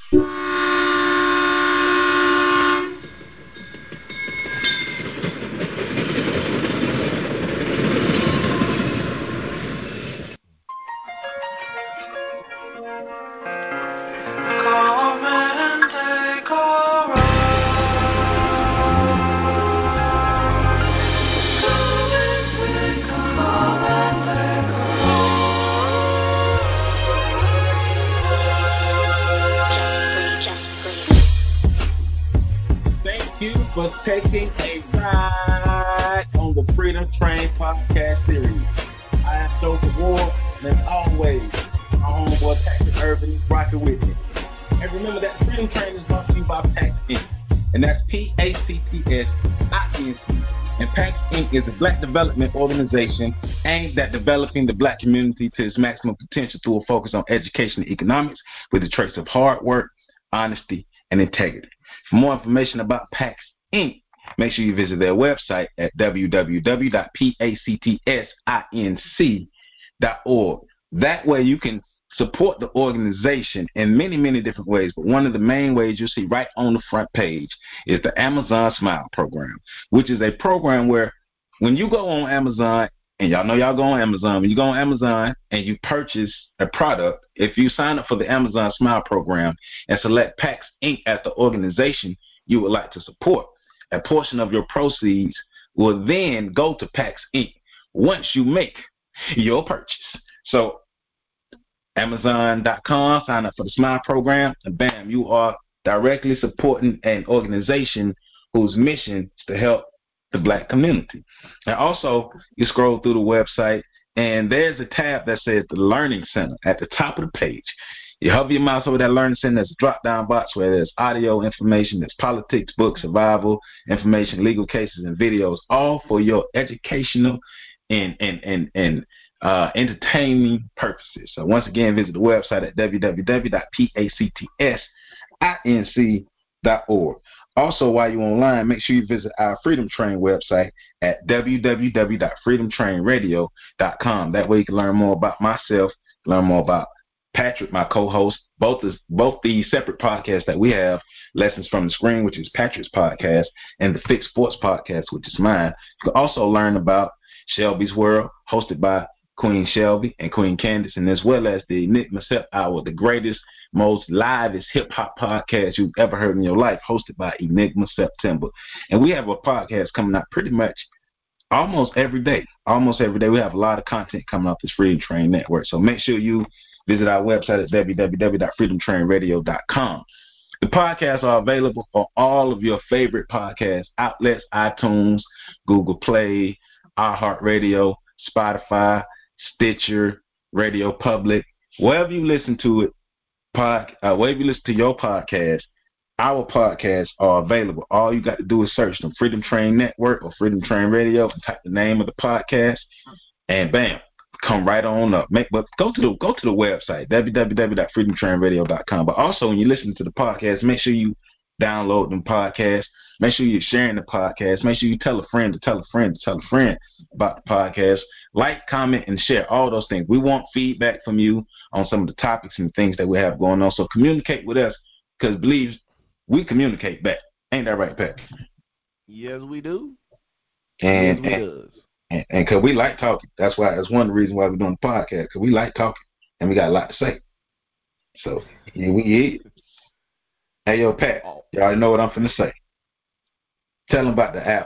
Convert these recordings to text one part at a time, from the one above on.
Thank you for taking a ride on the Freedom Train podcast series. I am Joseph Ward, and as always, my homeboy Patrick Irvin is rocking with me. And remember that Freedom Train is brought to you by PAX Inc., and that's PACTS-INC. And PAX Inc. is a black development organization aimed at developing the black community to its maximum potential through a focus on education and economics with a trace of hard work, honesty, and integrity. For more information about PAX Inc., make sure you visit their website at www.pactsinc.org. That way you can support the organization in many, many different ways. But one of the main ways you see right on the front page is the Amazon Smile Program, which is a program where when you go on Amazon, and y'all know y'all go on Amazon, when you go on Amazon and you purchase a product, if you sign up for the Amazon Smile Program and select PAX Inc. as the organization you would like to support, a portion of your proceeds will then go to PAX Inc. once you make your purchase. So Amazon.com, sign up for the Smile Program, and bam, you are directly supporting an organization whose mission is to help the black community. And also, you scroll through the website, and there's a tab that says the Learning Center at the top of the page. You hover your mouse over that Learning Center, there's a drop-down box where there's audio information, there's politics, books, survival information, legal cases, and videos, all for your educational and entertaining purposes. So once again, visit the website at www.pactsinc.org. Also, while you're online, make sure you visit our Freedom Train website at www.freedomtrainradio.com. That way you can learn more about myself, learn more about Patrick, my co-host, both the separate podcasts that we have, Lessons from the Screen, which is Patrick's podcast, and the Fixed Sports podcast, which is mine. You can also learn about Shelby's World, hosted by Queen Shelby and Queen Candace, and as well as the Enigma Sep Hour, the greatest, most livest hip-hop podcast you've ever heard in your life, hosted by Enigma September. And we have a podcast coming out pretty much almost every day. Almost every day. We have a lot of content coming off this Freedom Train Network. So make sure you visit our website at www.freedomtrainradio.com. The podcasts are available on all of your favorite podcast outlets: iTunes, Google Play, iHeartRadio, Spotify, Stitcher, Radio Public. Wherever you listen to it, wherever you listen to your podcast, our podcasts are available. All you got to do is search the Freedom Train Network or Freedom Train Radio and type the name of the podcast, and bam, come right on up. But go to the website, www.freedomtrainradio.com. But also, when you listen to the podcast, make sure you download them podcasts. Make sure you're sharing the podcast. Make sure you tell a friend to tell a friend to tell a friend about the podcast. Like, comment, and share, all those things. We want feedback from you on some of the topics and things that we have going on. So communicate with us, because believe we communicate back. Ain't that right, Pat? Yes, we do. And yes, we does. And because we like talking. That's one of the reasons why we're doing the podcast, because we like talking and we got a lot to say. So here we is. Hey, yo, Pat, you already know what I'm finna say. Tell them about the app.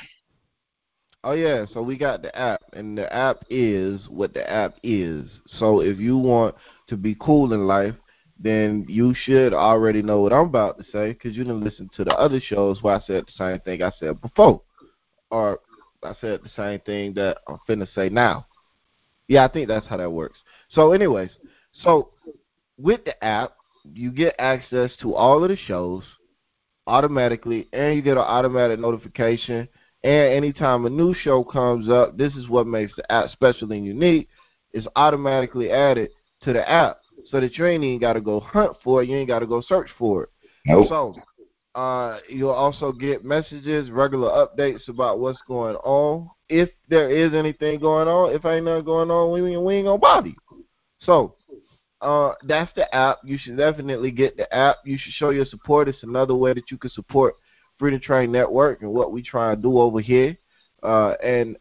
Oh, yeah, so we got the app, and the app is what the app is. So if you want to be cool in life, then you should already know what I'm about to say, because you didn't listen to the other shows where I said the same thing I said before. Or I said the same thing that I'm finna say now. Yeah, I think that's how that works. So anyways, so with the app, you get access to all of the shows automatically, and you get an automatic notification. And anytime a new show comes up, this is what makes the app special and unique. It's automatically added to the app, so that you ain't even got to go hunt for it. You ain't got to go search for it. Nope. So you'll also get messages, regular updates about what's going on. If there is anything going on, if ain't nothing going on, we ain't gonna bother you. So that's the app. You should definitely get the app. You should show your support. It's another way that you can support Freedom Train Network and what we try to do over here. And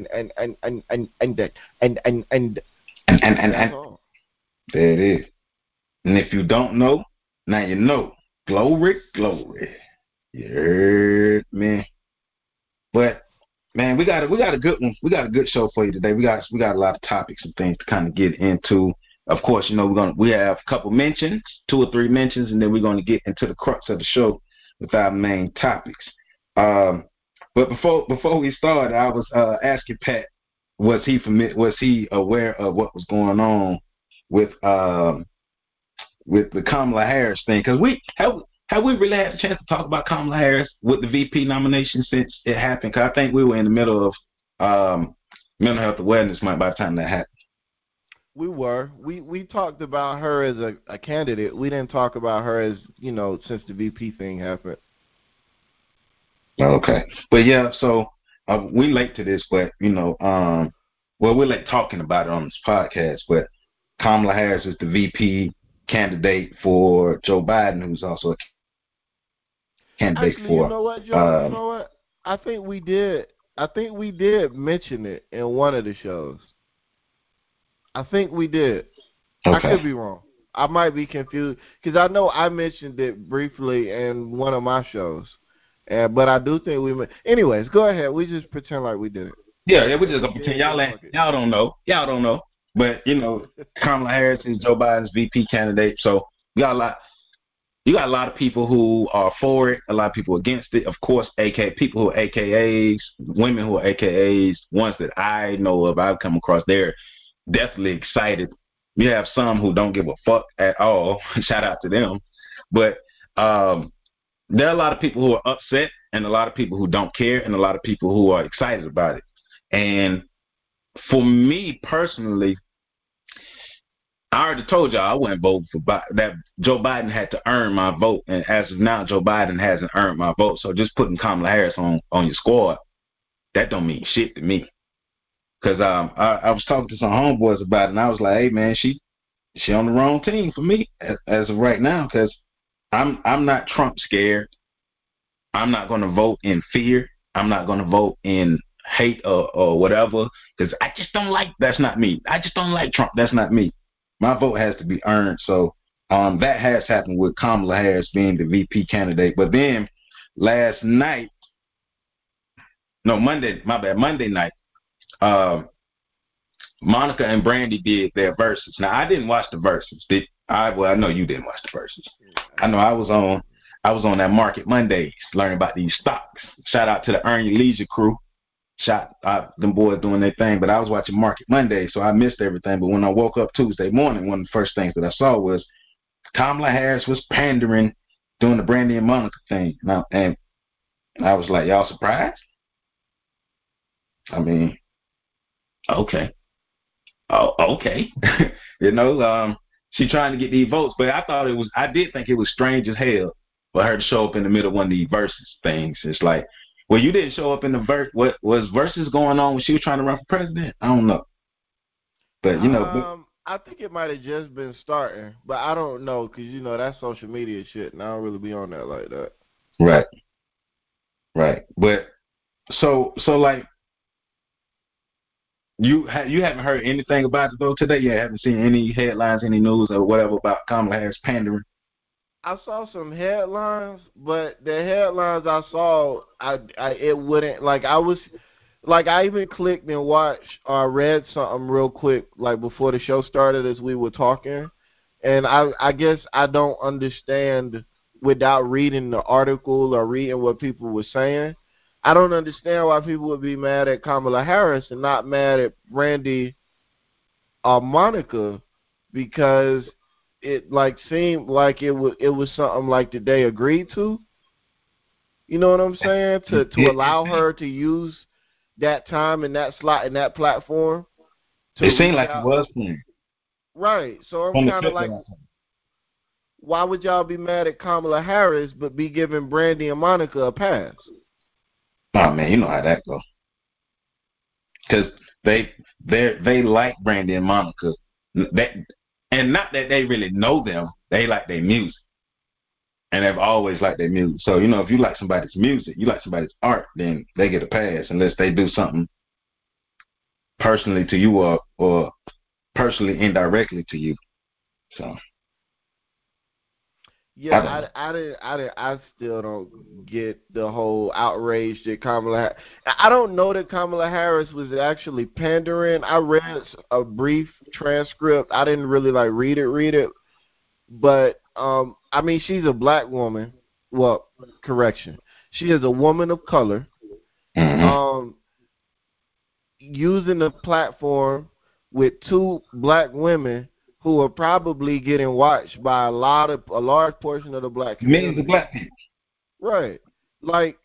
that's all. There it is. And if you don't know, now you know. Glory, glory. You heard me. But man, we got a good one. We got a good show for you today. We got a lot of topics and things to kind of get into. Of course, you know we have a couple mentions, 2 or 3 mentions, and then we're going to get into the crux of the show with our main topics. But before we started, I was asking Pat, was he aware of what was going on with the Kamala Harris thing? Because have we really had a chance to talk about Kamala Harris with the VP nomination since it happened? Because I think we were in the middle of Mental Health Awareness Month by the time that happened. We were. We talked about her as a candidate. We didn't talk about her as, since the VP thing happened. Okay. But yeah, so we late to this, but we're late talking about it on this podcast, but Kamala Harris is the VP candidate for Joe Biden, who's also a candidate for. You know what, Joe? You know what? I think we did mention it in one of the shows. I think we did. Okay. I could be wrong. I might be confused because I know I mentioned it briefly in one of my shows, but I do think we. Anyways, go ahead. We just pretend like we did it. Yeah, we just gonna pretend y'all don't know. Y'all don't know. But Kamala Harris is Joe Biden's VP candidate, so you got a lot of people who are for it, a lot of people against it. Of course, people who are AKAs, women who are AKAs, ones that I know of, I've come across, they're definitely excited. You have some who don't give a fuck at all. Shout out to them. But there are a lot of people who are upset and a lot of people who don't care and a lot of people who are excited about it. And for me personally, I already told y'all I wouldn't vote for that. Joe Biden had to earn my vote, and as of now, Joe Biden hasn't earned my vote. So just putting Kamala Harris on your squad, that don't mean shit to me. Because I was talking to some homeboys about it, and I was like, hey man, she on the wrong team for me as of right now. Because I'm not Trump scared. I'm not going to vote in fear. I'm not going to vote in hate or whatever. Because I just don't like. That's not me. I just don't like Trump. That's not me. My vote has to be earned. So that has happened with Kamala Harris being the VP candidate. But then Monday night, Monica and Brandy did their verses. Now I didn't watch the verses. I know you didn't watch the verses. I know I was on that Market Mondays learning about these stocks. Shout out to the Earn Your Leisure crew. Them boys doing their thing, but I was watching Market Monday, so I missed everything. But when I woke up Tuesday morning, one of the first things that I saw was Kamala Harris was pandering, doing the Brandy and Monica thing. And I was like, y'all surprised? I mean, okay. Oh, okay. She trying to get these votes, but I did think it was strange as hell for her to show up in the middle of one of these versus things. It's like, well, you didn't show up in the verse. What was versus going on when she was trying to run for president? I don't know. But I think it might have just been starting, but I don't know because that's social media shit, and I don't really be on that like that. Right. But so like you haven't heard anything about it though today. You haven't seen any headlines, any news or whatever about Kamala Harris pandering. I saw some headlines, but the headlines I saw, it wouldn't like I was. Like, I even clicked and watched or read something real quick, like, before the show started as we were talking. And I guess I don't understand, without reading the article or reading what people were saying, I don't understand why people would be mad at Kamala Harris and not mad at Brandy or Monica, because it, like, seemed like it was something, like, that they agreed to. You know what I'm saying? To allow her to use that time and that slot and that platform. It seemed like it was planned. Right. So I'm kind of like, why would y'all be mad at Kamala Harris but be giving Brandy and Monica a pass? Oh man, you know how that goes. Because they like Brandy and Monica. And not that they really know them, they like their music. And they've always liked their music. So, you know, if you like somebody's music, you like somebody's art, then they get a pass unless they do something personally to you or personally indirectly to you. So Yeah, I still don't get the whole outrage that Kamala. I don't know that Kamala Harris was actually pandering. I read a brief transcript. I didn't really like read it, but I mean, she's a black woman. Well, correction, she is a woman of color. mm-hmm. Um, using the platform with two black women who are probably getting watched by a large portion of the black Millions of community. black people. Right. Like,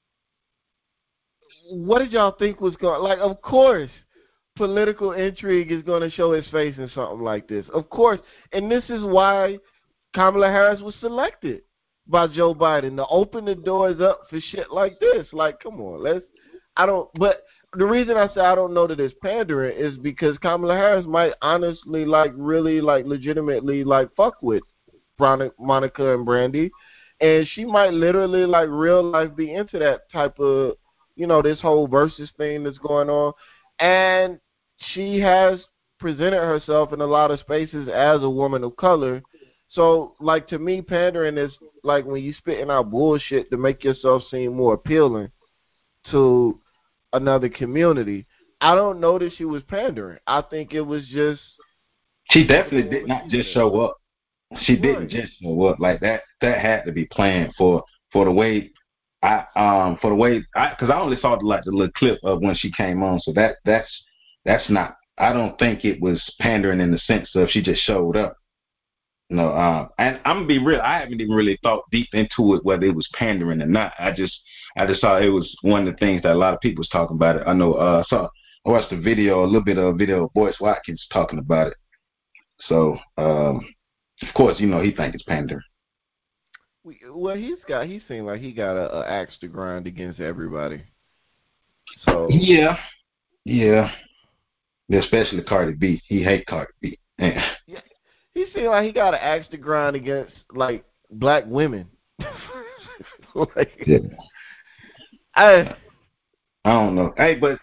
what did y'all think was going? Like, of course, political intrigue is going to show its face in something like this. Of course, and this is why Kamala Harris was selected by Joe Biden to open the doors up for shit like this. Like, come on, But the reason I say I don't know that it's pandering is because Kamala Harris might honestly, like, really, like, legitimately, like, fuck with Monica and Brandy, and she might literally, like, real life be into that type of, this whole versus thing that's going on, and she has presented herself in a lot of spaces as a woman of color. So, like, to me, pandering is like when you spitting out bullshit to make yourself seem more appealing to another community. I don't know that she was pandering. I think it was just She people definitely doing did what not she just said. show up. She didn't Right. just show up like that. That had to be planned for the way because I only saw the little clip of when she came on. So that's not. I don't think it was pandering in the sense of she just showed up. No, and I'm gonna be real. I haven't even really thought deep into it whether it was pandering or not. I just saw it was one of the things that a lot of people was talking about it. I know. I watched a little bit of a video of Boyce Watkins talking about it. So, of course, you know he think it's pandering. Well, he seemed like he got a axe to grind against everybody. So Yeah, yeah, especially Cardi B. He hate Cardi B. Yeah. yeah, he seemed like he got an axe to grind against, like, black women. Like, Yeah. I I don't know. Hey, but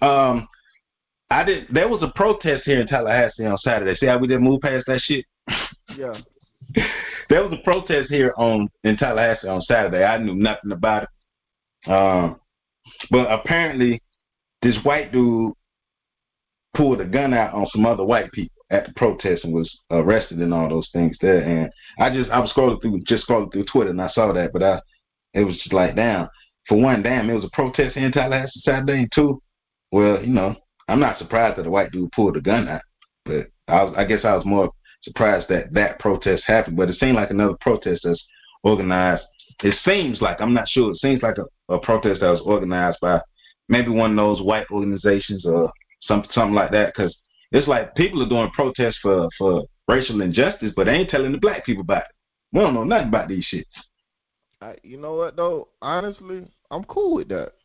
I did. There was a protest here in Tallahassee on Saturday. See how we didn't move past that shit. yeah. There was a protest here in Tallahassee on Saturday. I knew nothing about it. But apparently this white dude pulled a gun out on some other white people at the protest and was arrested and all those things there. And I was scrolling through Twitter and I saw that, but it was just like, damn. For one, damn, it was a protest here in Tallahassee Saturday, and two, well, you know, I'm not surprised that a white dude pulled a gun out, but I guess I was more surprised that that protest happened. But it seemed like another protest that's organized. It seems like, I'm not sure. It seems like a protest that was organized by maybe one of those white organizations or something like that. Because it's like people are doing protests for racial injustice, but they ain't telling the black people about it. We don't know nothing about these shits. You know what though? Honestly, I'm cool with that.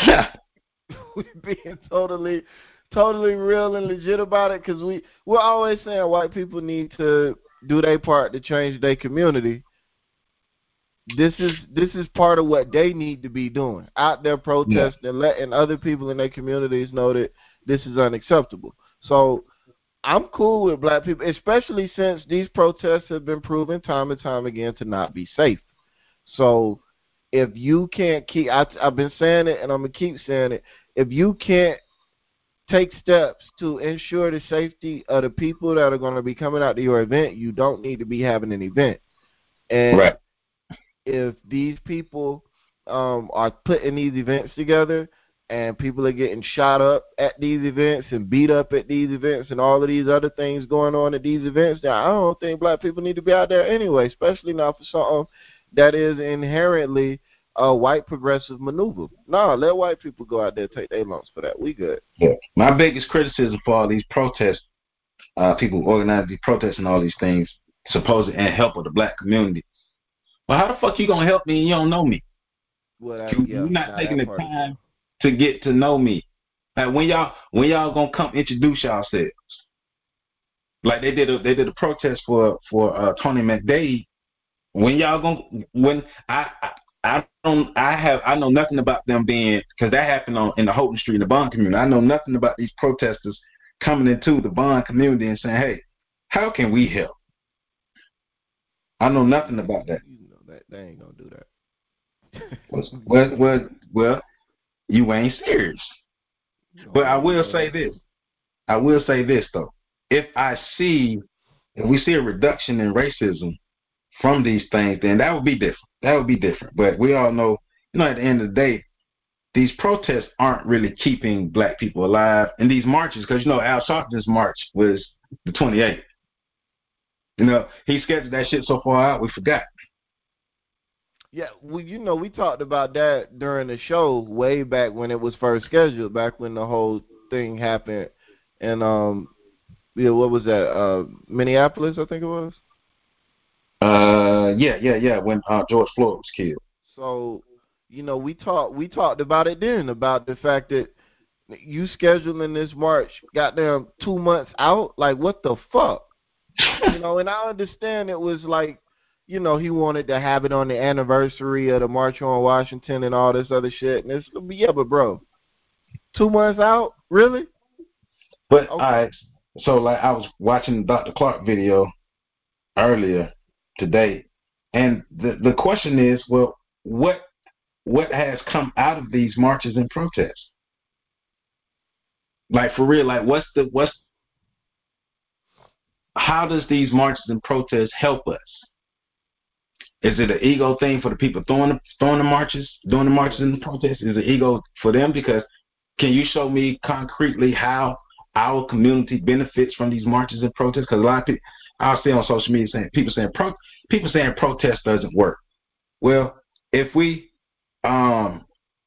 We being totally real and legit about it, because we're always saying white people need to do their part to change their community. This is part of what they need to be doing, out there Yeah. protesting, letting other people in their communities know that this is unacceptable. So I'm cool with black people, especially since these protests have been proven time and time again to not be safe. So if you can't I've been saying it and I'm gonna keep saying it. If you can't take steps to ensure the safety of the people that are going to be coming out to your event, you don't need to be having an event. And Right. if these people are putting these events together and people are getting shot up at these events and beat up at these events and all of these other things going on at these events, then I don't think black people need to be out there anyway, especially not for something that is inherently a white progressive maneuver. No, let white people go out there and take their lumps for that. We good. Yeah. My biggest criticism for all these protests, people organize these protests and all these things, supposed in help of the black community. Well, how the fuck you gonna help me and you don't know me? Well, You're yeah, not now taking that the part as time well. to get to know me. Like when y'all gonna come introduce yourselves? Like they did a protest for Tony McDade. When y'all gonna when I know nothing about them being, because that happened in the Houghton Street in the Bond community. I know nothing about these protesters coming into the Bond community and saying, "Hey, how can we help?" I know nothing about that. You know that they ain't gonna do Well, you ain't serious. But I will say this. I will say this though. If if we see a reduction in racism from these things, then that would be different. That would be different. But we all know, at the end of the day, these protests aren't really keeping black people alive. And these marches, because Al Sharpton's march was the 28th. He scheduled that shit so far out, we forgot. Yeah, we talked about that during the show way back when it was first scheduled, back when the whole thing happened, and what was that? Minneapolis, I think it was. Yeah. When George Floyd was killed. So, we talked about it then, about the fact that you scheduling this march, goddamn 2 months out. Like, what the fuck? And I understand it was like, he wanted to have it on the anniversary of the March on Washington and all this other shit. And but bro, 2 months out, really? But okay. All right, so like I was watching the Dr. Clark video earlier today, and the question is, well, what has come out of these marches and protests? Like, for real, like how does these marches and protests help us? Is it an ego thing for the people doing the marches and the protests? Is it ego for them? Because can you show me concretely how our community benefits from these marches and protests? Because a lot of people, I'll see on social media people saying protest doesn't work. Well, if we are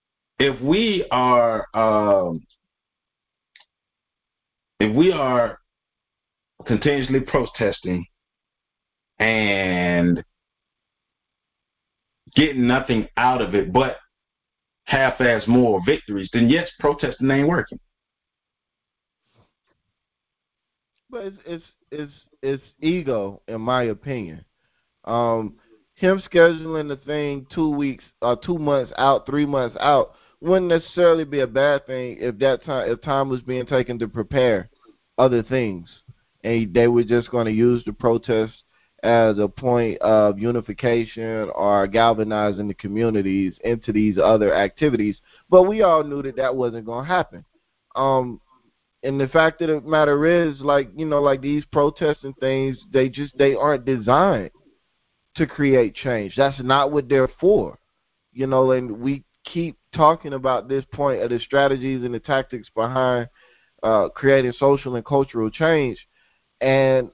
continuously protesting and getting nothing out of it but half-ass moral victories, then yes, protesting ain't working. But it's ego, in my opinion. Him scheduling the thing 2 weeks or 2 months out, 3 months out, wouldn't necessarily be a bad thing if time was being taken to prepare other things, and they were just going to use the protest as a point of unification or galvanizing the communities into these other activities. But we all knew that wasn't going to happen. And the fact of the matter is, like these protests and things, they aren't designed to create change. That's not what they're for. And we keep talking about this point of the strategies and the tactics behind creating social and cultural change. And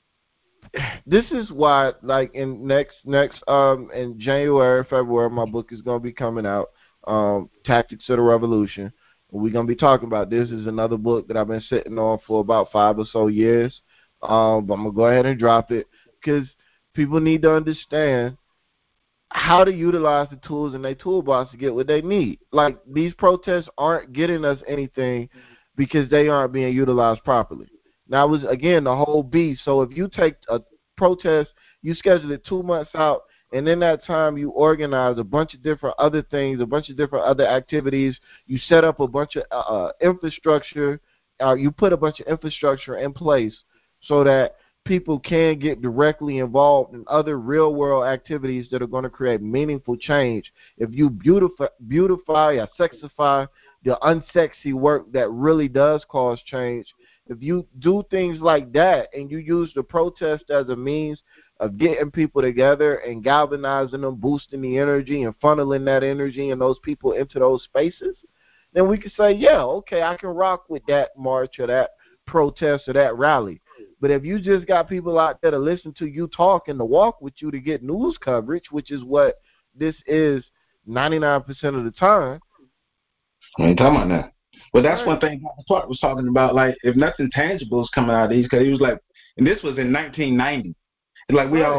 this is why, like, in next in January, February, my book is going to be coming out, Tactics of the Revolution. We're going to be talking about this. Is another book that I've been sitting on for about 5 or so years. But I'm going to go ahead and drop it because people need to understand how to utilize the tools in their toolbox to get what they need. Like, these protests aren't getting us anything because they aren't being utilized properly. Now, it was, again, the whole beast. So if you take a protest, you schedule it 2 months out, and in that time you organize a bunch of different other things, a bunch of different other activities. You set up a bunch of infrastructure. You put a bunch of infrastructure in place so that people can get directly involved in other real-world activities that are going to create meaningful change. If you beautify or sexify the unsexy work that really does cause change, if you do things like that and you use the protest as a means of getting people together and galvanizing them, boosting the energy and funneling that energy and those people into those spaces, then we can say, yeah, okay, I can rock with that march or that protest or that rally. But if you just got people out there to listen to you talk and to walk with you to get news coverage, which is what this is 99% of the time. I ain't talking about that. But that's one thing Dr. Clark was talking about, like, if nothing tangible is coming out of these, because he was like, and this was in 1990. It's like we're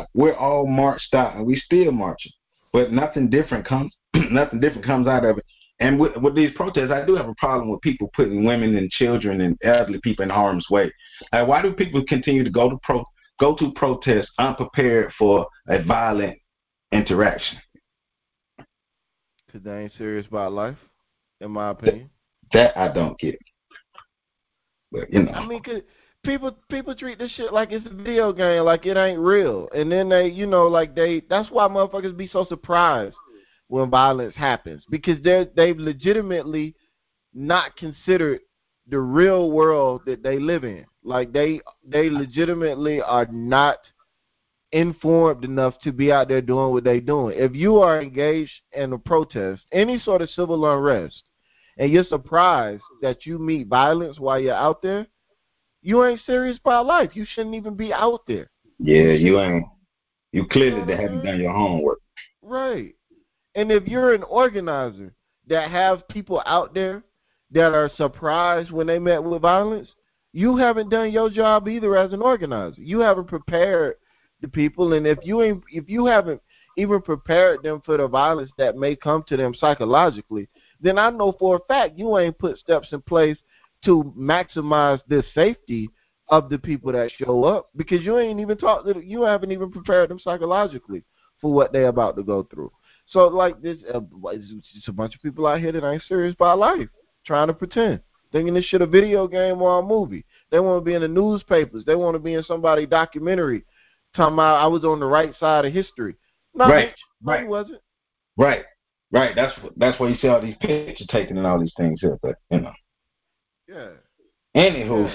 all marched out, and we still marching, but nothing different comes out of it. And with these protests, I do have a problem with people putting women and children and elderly people in harm's way. Like, why do people continue to go to protests unprepared for a violent interaction? Because they ain't serious about life, in my opinion. That I don't get. But you know, I mean, 'cause people treat this shit like it's a video game, like it ain't real, and then they, like that's why motherfuckers be so surprised when violence happens, because they've legitimately not considered the real world that they live in. Like they legitimately are not informed enough to be out there doing what they doing. If you are engaged in a protest, any sort of civil unrest, and you're surprised that you meet violence while you're out there, you ain't serious about life. You shouldn't even be out there. Yeah, you ain't. You clearly haven't done your homework. Right. And if you're an organizer that have people out there that are surprised when they met with violence, you haven't done your job either as an organizer. You haven't prepared the people, and if you haven't even prepared them for the violence that may come to them psychologically, then I know for a fact you ain't put steps in place to maximize the safety of the people that show up, because you ain't even you haven't even prepared them psychologically for what they're about to go through. So like this, it's just a bunch of people out here that ain't serious about life, trying to pretend, thinking this shit a video game or a movie. They want to be in the newspapers. They want to be in somebody's documentary talking about I was on the right side of history. No, right, bitch, no, you wasn't. Right. That's why you see all these pictures taken and all these things here. But Yeah. Anywho,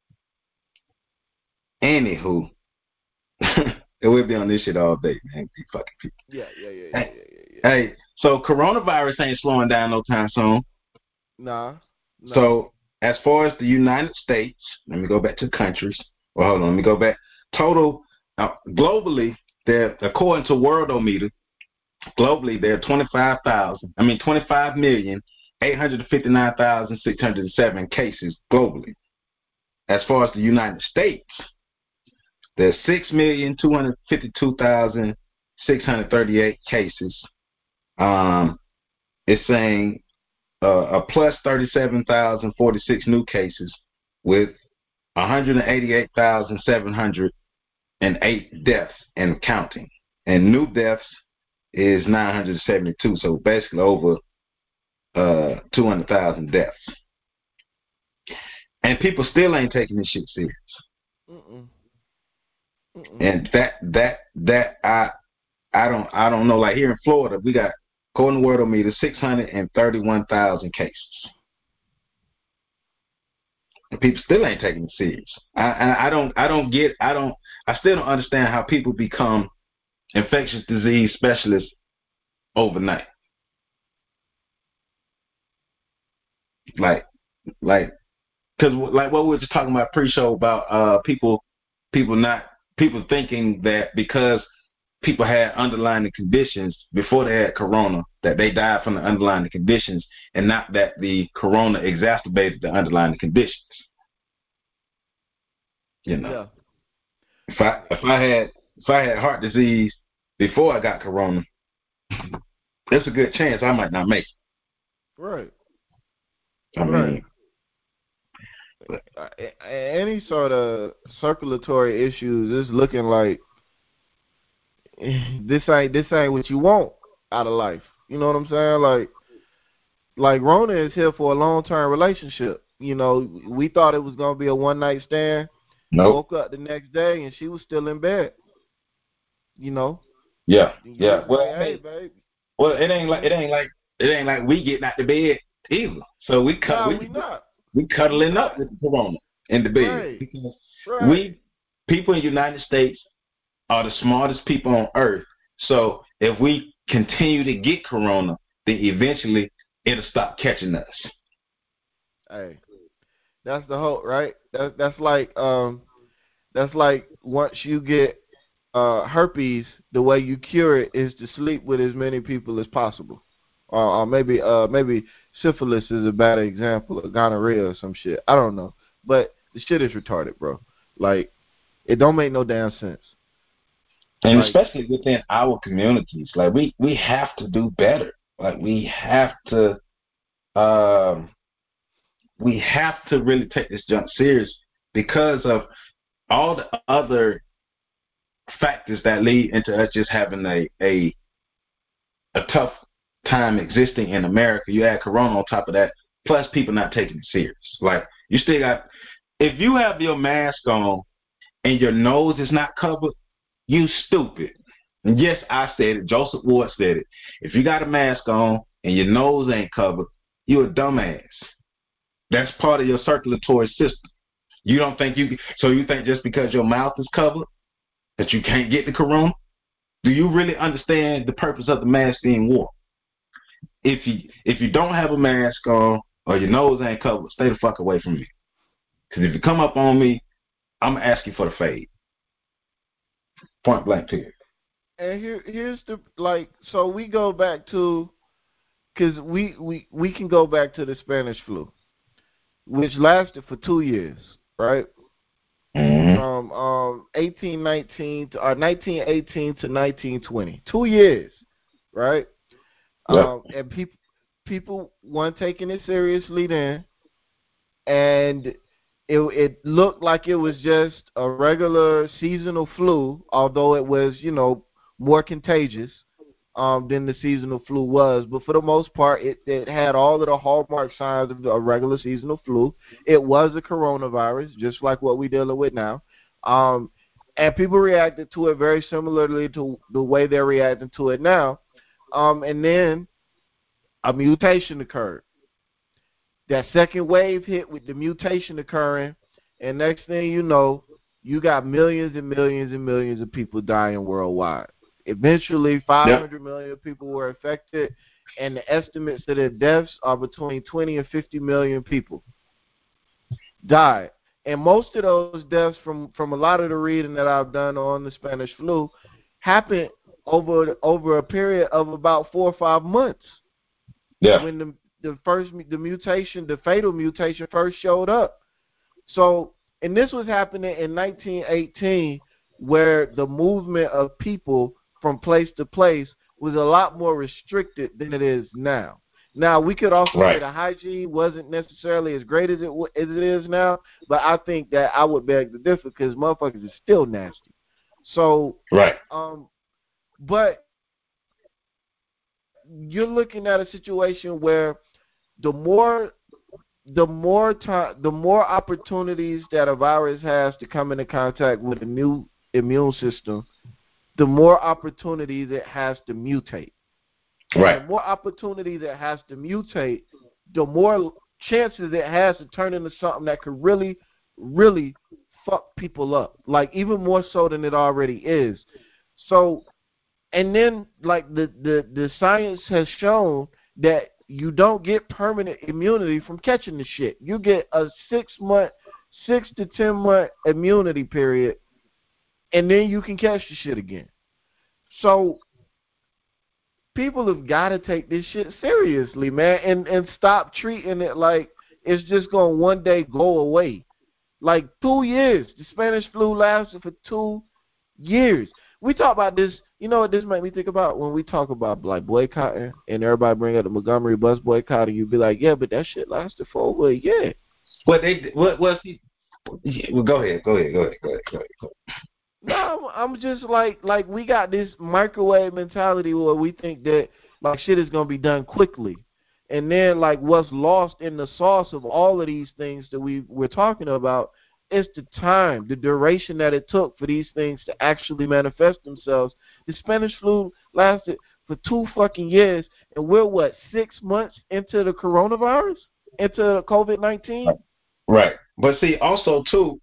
we'll be on this shit all day, man. These fucking people. Yeah. Hey, so coronavirus ain't slowing down no time soon. Nah. So as far as the United States, let me go back to countries. Well, hold on, let me go back. Total globally, there, according to Worldometer, globally there are 25,859,607 cases globally. As far as the United States, there's 6,252,638 cases. It's saying a plus 37,046 new cases with 188,708 deaths and counting. And new deaths is 972. So basically over 200,000 deaths. And people still ain't taking this shit serious. And that I don't know. Like here in Florida, we got, according to Worldometer, 631,000 cases. And people still ain't taking it serious. I still don't understand how people become infectious disease specialists overnight. Like, because like what we were just talking about pre-show about people thinking that because people had underlying conditions before they had corona, that they died from the underlying conditions, and not that the corona exacerbated the underlying conditions. Yeah. If I had heart disease before I got corona, there's a good chance I might not make it. Right. I mean, any sort of circulatory issues is looking like this ain't what you want out of life. You know what I'm saying? Like Rona is here for a long-term relationship. We thought it was gonna be a one-night stand. Nope. Woke up the next day and she was still in bed. Yeah. Well, hey, babe. Well, it ain't like we getting out the bed either. So we cuddling up with the corona in the bed. Right. Because people in the United States are the smartest people on earth. So if we continue to get corona, then eventually it'll stop catching us. Hey, that's the hope, right? That's like once you get herpes, the way you cure it is to sleep with as many people as possible. Or maybe syphilis is a bad example, or gonorrhea or some shit. I don't know. But the shit is retarded, bro. Like, it don't make no damn sense. And especially within our communities. Like, we have to do better. Like, we have to um, we have to really take this junk serious because of all the other factors that lead into us just having a tough time existing in America. You add Corona on top of that, plus people not taking it serious. Like you still got, if you have your mask on and your nose is not covered, you stupid. And yes, I said it. Joseph Ward said it. If you got a mask on and your nose ain't covered, you a dumbass. That's part of your circulatory system. You don't think you, so you think just because your mouth is covered that you can't get the corona? Do you really understand the purpose of the mask being worn? If you don't have a mask on or your nose ain't covered, stay the fuck away from me. Because if you come up on me, I'm gonna ask you for the fade. Point blank period. And here's the like. So we go back to, because we can go back to the Spanish flu, which lasted for 2 years, right? Mm-hmm. From 1819 to 1918 to 1920, 2 years, right? Yep. And people weren't taking it seriously then, and it looked like it was just a regular seasonal flu, although it was more contagious than the seasonal flu was. But for the most part, it had all of the hallmark signs of a regular seasonal flu. It was a coronavirus, just like what we're dealing with now. And people reacted to it very similarly to the way they're reacting to it now. And then a mutation occurred. That second wave hit with the mutation occurring, and next thing you know, you got millions and millions and millions of people dying worldwide. Eventually, 500 million people were affected, and the estimates of the deaths are between 20 and 50 million people died. And most of those deaths, from a lot of the reading that I've done on the Spanish flu, happened over a period of about 4 or 5 months. Yeah. When the fatal mutation first showed up. So, and this was happening in 1918, where the movement of people from place to place was a lot more restricted than it is now. Now, we could also say the hygiene wasn't necessarily as great as it is now, but I think that I would beg to differ because motherfuckers is still nasty. So, but you're looking at a situation where the more opportunities that a virus has to come into contact with a new immune system, the more opportunities it has to mutate. Right. The more opportunities it has to mutate, the more chances it has to turn into something that could really, really fuck people up. Like even more so than it already is. So, and then like the science has shown that you don't get permanent immunity from catching the shit. You get a 6 to 10 month immunity period, and then you can catch the shit again. So people have got to take this shit seriously, man, and stop treating it like it's just going to one day go away. Like 2 years. The Spanish flu lasted for 2 years. We talk about this. You know what this made me think about? When we talk about like boycotting and everybody bring up the Montgomery bus boycott, and you be like, yeah, but that shit lasted for over a year. What was he? Well, go ahead. No, I'm just like we got this microwave mentality where we think that like shit is gonna be done quickly, and then like what's lost in the sauce of all of these things that we're talking about is the time, the duration that it took for these things to actually manifest themselves. The Spanish flu lasted for 2 fucking years, and we're 6 months into the coronavirus, into COVID-19. Right, but see, also too,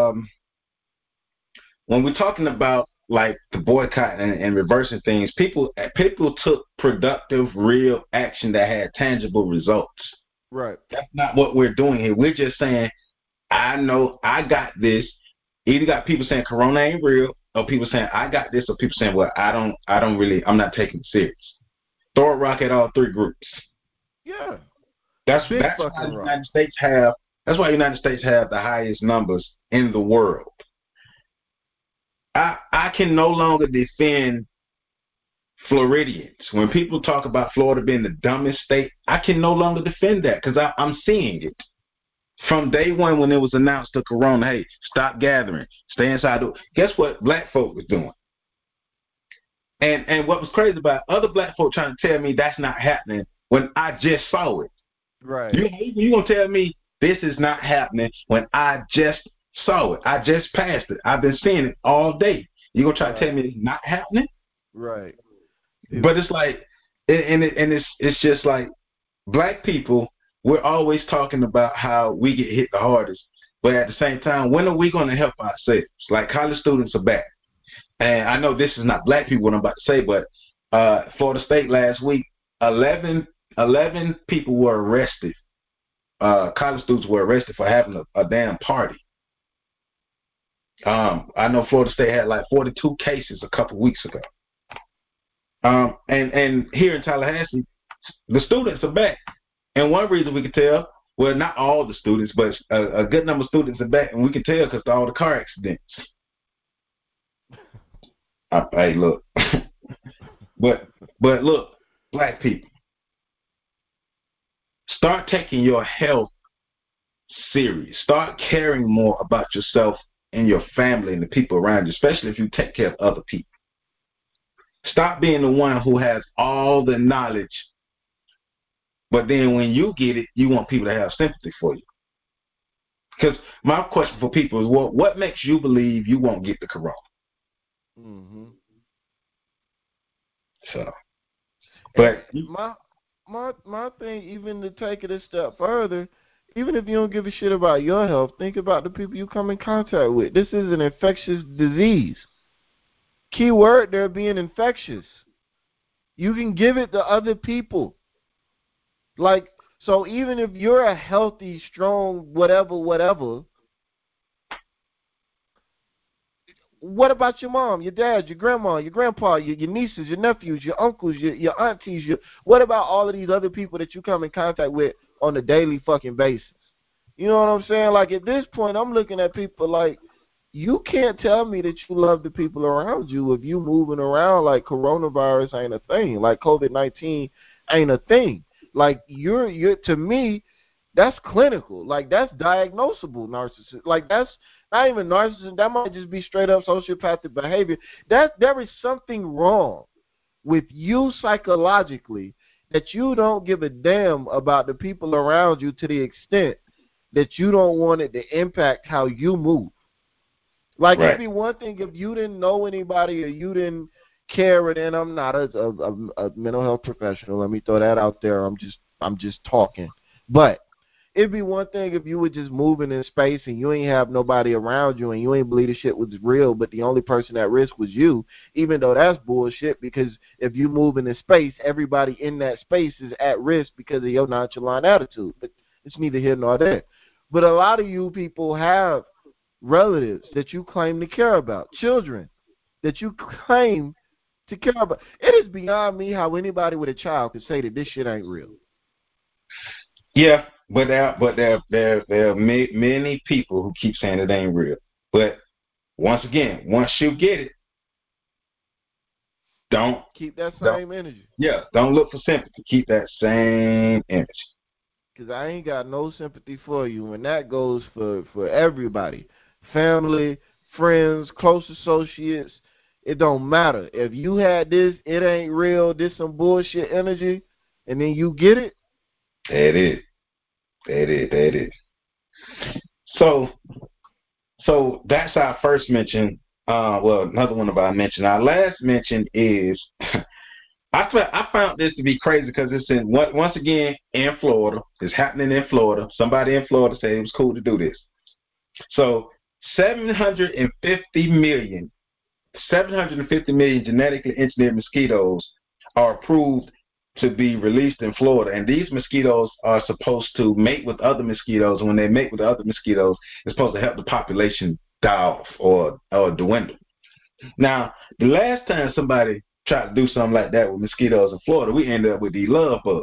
when we're talking about like the boycott and reversing things, people took productive, real action that had tangible results. Right. That's not what we're doing here. We're just saying, I know I got this. Either got people saying Corona ain't real, or people saying I got this, or people saying, well, I'm not taking it serious. Throw a rock at all 3 groups. Yeah. That's why the United States have. That's why the United States have the highest numbers in the world. I can no longer defend Floridians. When people talk about Florida being the dumbest state, I can no longer defend that because I'm seeing it. From day one when it was announced to Corona, hey, stop gathering, stay inside. Guess what black folk was doing? And what was crazy about other black folk trying to tell me that's not happening when I just saw it. Right. You gonna tell me this is not happening when I just saw it? I just passed it. I've been seeing it all day. You gonna try to tell me it's not happening? Right. But it's like, it's just like black people. We're always talking about how we get hit the hardest, but at the same time, when are we going to help ourselves? Like college students are back, and I know this is not black people what I'm about to say, but Florida State last week, 11 people were arrested. College students were arrested for having a damn party. I know Florida State had like 42 cases a couple weeks ago. And here in Tallahassee, the students are back. And one reason we can tell, well, not all the students, but a good number of students are back, and we can tell because of all the car accidents. Hey, look. but look, black people, start taking your health serious. Start caring more about yourself and your family and the people around you, especially if you take care of other people. Stop being the one who has all the knowledge, but then when you get it, you want people to have sympathy for you. Because my question for people is, what makes you believe you won't get the corona? Mm-hmm. So, but my thing, even to take it a step further, even if you don't give a shit about your health, think about the people you come in contact with. This is an infectious disease. Key word there being infectious. You can give it to other people. Like, so even if you're a healthy, strong, whatever, what about your mom, your dad, your grandma, your grandpa, your nieces, your nephews, your uncles, your aunties? What about all of these other people that you come in contact with on a daily fucking basis? You know what I'm saying? Like, at this point, I'm looking at people like, you can't tell me that you love the people around you if you moving around like coronavirus ain't a thing, like COVID-19 ain't a thing. Like, you're to me, that's clinical. Like, that's diagnosable narcissism. Like, that's not even narcissism. That might just be straight up sociopathic behavior. There is something wrong with you psychologically that you don't give a damn about the people around you to the extent that you don't want it to impact how you move. Like, right. It'd be one thing if you didn't know anybody or you didn't care, and I'm not a mental health professional. Let me throw that out there. I'm just talking. But it'd be one thing if you were just moving in space and you ain't have nobody around you and you ain't believe the shit was real, but the only person at risk was you, even though that's bullshit, because if you moving in space, everybody in that space is at risk because of your nonchalant attitude. But it's neither here nor there. But a lot of you people have relatives that you claim to care about, children that you claim to care about. It is beyond me how anybody with a child could say that this shit ain't real. Yeah, but there are many people who keep saying it ain't real. But once again, once you get it, don't keep that same energy. Yeah, don't look for sympathy. Keep that same energy. Because I ain't got no sympathy for you, and that goes for everybody. Family, friends, close associates, it don't matter. If you had this, it ain't real, this some bullshit energy, and then you get it. That is. So that's our first mention. Well, another one of our mention. Our last mention is I found this to be crazy because it's once again in Florida. It's happening in Florida. Somebody in Florida said it was cool to do this. So 750 million genetically engineered mosquitoes are approved to be released in Florida. And these mosquitoes are supposed to mate with other mosquitoes. And when they mate with other mosquitoes, it's supposed to help the population die off or dwindle. Now, the last time somebody tried to do something like that with mosquitoes in Florida, we ended up with these love bugs.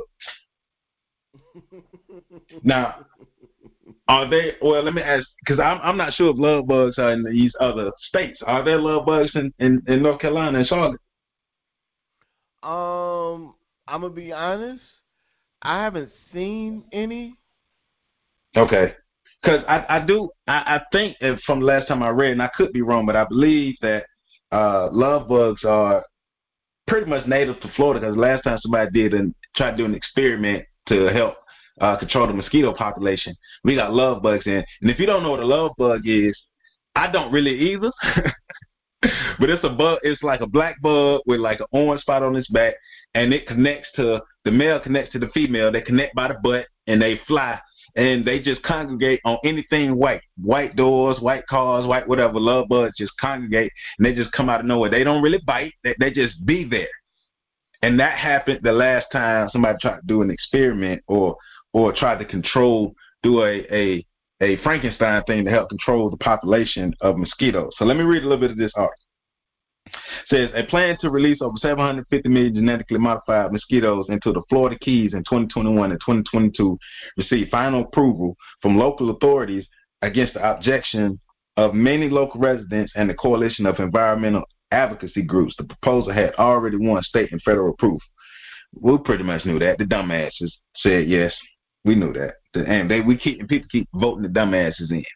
Now, are they? Well, let me ask, because I'm not sure if love bugs are in these other states. Are there love bugs in North Carolina and Charlotte? I'm gonna be honest. I haven't seen any. Okay. Because I think from the last time I read, and I could be wrong, but I believe that love bugs are pretty much native to Florida. Because last time somebody tried to do an experiment to help control the mosquito population, we got love bugs in. And if you don't know what a love bug is, I don't really either. But it's a bug. It's like a black bug with like an orange spot on its back, and it connects to the male connects to the female. They connect by the butt, and they fly, and they just congregate on anything white doors, white cars, white whatever. Love bugs just congregate, and they just come out of nowhere. They don't really bite. They just be there. And that happened the last time somebody tried to do an experiment or tried to do a Frankenstein thing to help control the population of mosquitoes. So let me read a little bit of this article. It says a plan to release over 750 million genetically modified mosquitoes into the Florida Keys in 2021 and 2022 received final approval from local authorities against the objection of many local residents and the coalition of environmental advocacy groups. The proposal had already won state and federal approval. We pretty much knew that. The dumbasses said yes. We knew that. And people keep voting the dumbasses in.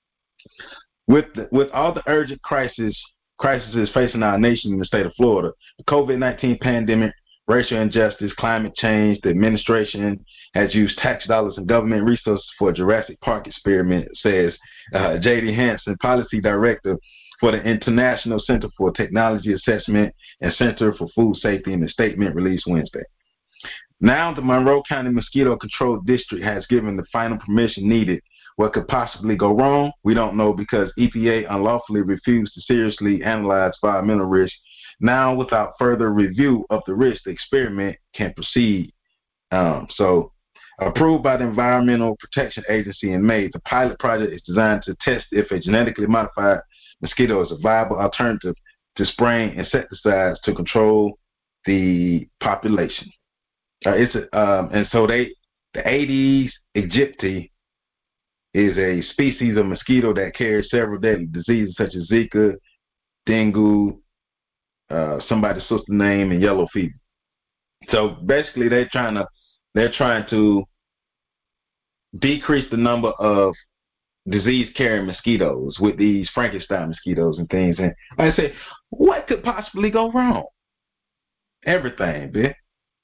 With all the urgent crises facing our nation in the state of Florida, the COVID-19 pandemic, racial injustice, climate change, the administration has used tax dollars and government resources for a Jurassic Park experiment, says J.D. Hansen, policy director for the International Center for Technology Assessment and Center for Food Safety, in the statement released Wednesday. Now the Monroe County Mosquito Control District has given the final permission needed. What could possibly go wrong? We don't know, because EPA unlawfully refused to seriously analyze environmental risk. Now, without further review of the risk, the experiment can proceed. So, approved by the Environmental Protection Agency in May, the pilot project is designed to test if a genetically modified mosquito is a viable alternative to spraying insecticides to control the population. And so the Aedes aegypti is a species of mosquito that carries several deadly diseases such as Zika, dengue, somebody's sister name, and yellow fever. So basically, they're trying to decrease the number of disease-carrying mosquitoes with these Frankenstein mosquitoes and things. And like I said, what could possibly go wrong? Everything, bitch.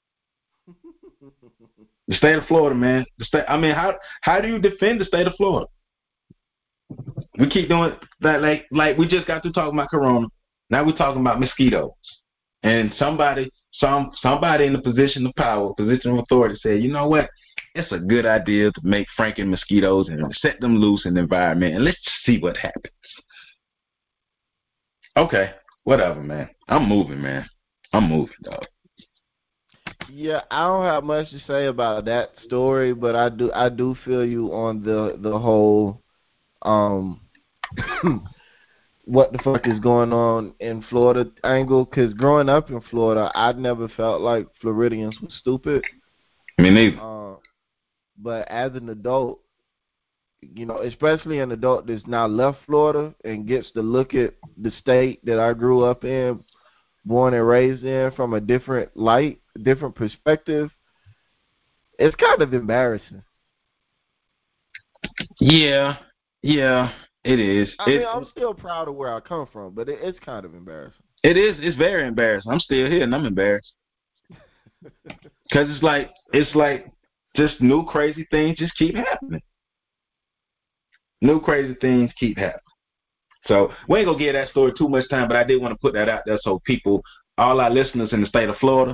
The state of Florida, man. How do you defend the state of Florida? We keep doing that, like we just got to talking about corona. Now we're talking about mosquitoes. And somebody in the position of power, position of authority said, you know what? It's a good idea to make Franken mosquitoes and set them loose in the environment, and let's see what happens. Okay, whatever, man. I'm moving, dog. Yeah, I don't have much to say about that story, but I do feel you on the whole what the fuck is going on in Florida angle. Because growing up in Florida, I never felt like Floridians were stupid. Me neither. But as an adult, you know, especially an adult that's now left Florida and gets to look at the state that I grew up in, born and raised in, from a different light, different perspective, it's kind of embarrassing. Yeah, it is. I'm still proud of where I come from, but it's kind of embarrassing. It is. It's very embarrassing. I'm still here and I'm embarrassed. Because it's like just new crazy things just keep happening. New crazy things keep happening. So we ain't going to give that story too much time, but I did want to put that out there so people, all our listeners in the state of Florida,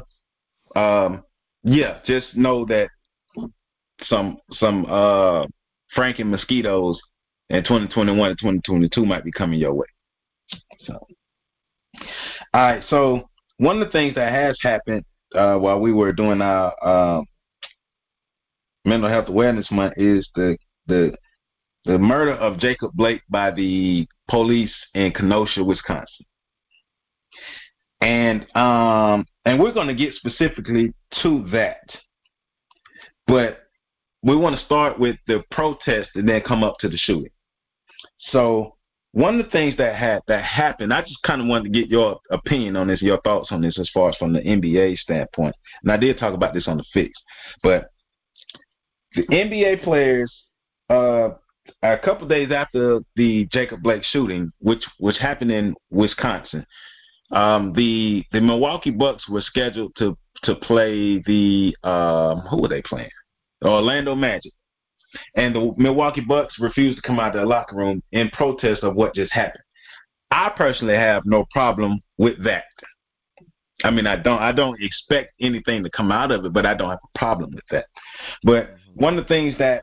just know that some Franken mosquitoes in 2021 and 2022 might be coming your way. So, all right. So one of the things that has happened while we were doing our Mental Health Awareness Month is the murder of Jacob Blake by the police in Kenosha, Wisconsin. And we're going to get specifically to that. But we want to start with the protest and then come up to the shooting. So one of the things that happened, I just kind of wanted to get your opinion on this, your thoughts on this, as far as from the NBA standpoint. And I did talk about this on the Fix, but the NBA players, a couple days after the Jacob Blake shooting, which happened in Wisconsin, the Milwaukee Bucks were scheduled to play the who were they playing? The Orlando Magic. And the Milwaukee Bucks refused to come out of their locker room in protest of what just happened. I personally have no problem with that. I mean, I don't expect anything to come out of it, but I don't have a problem with that. But one of the things that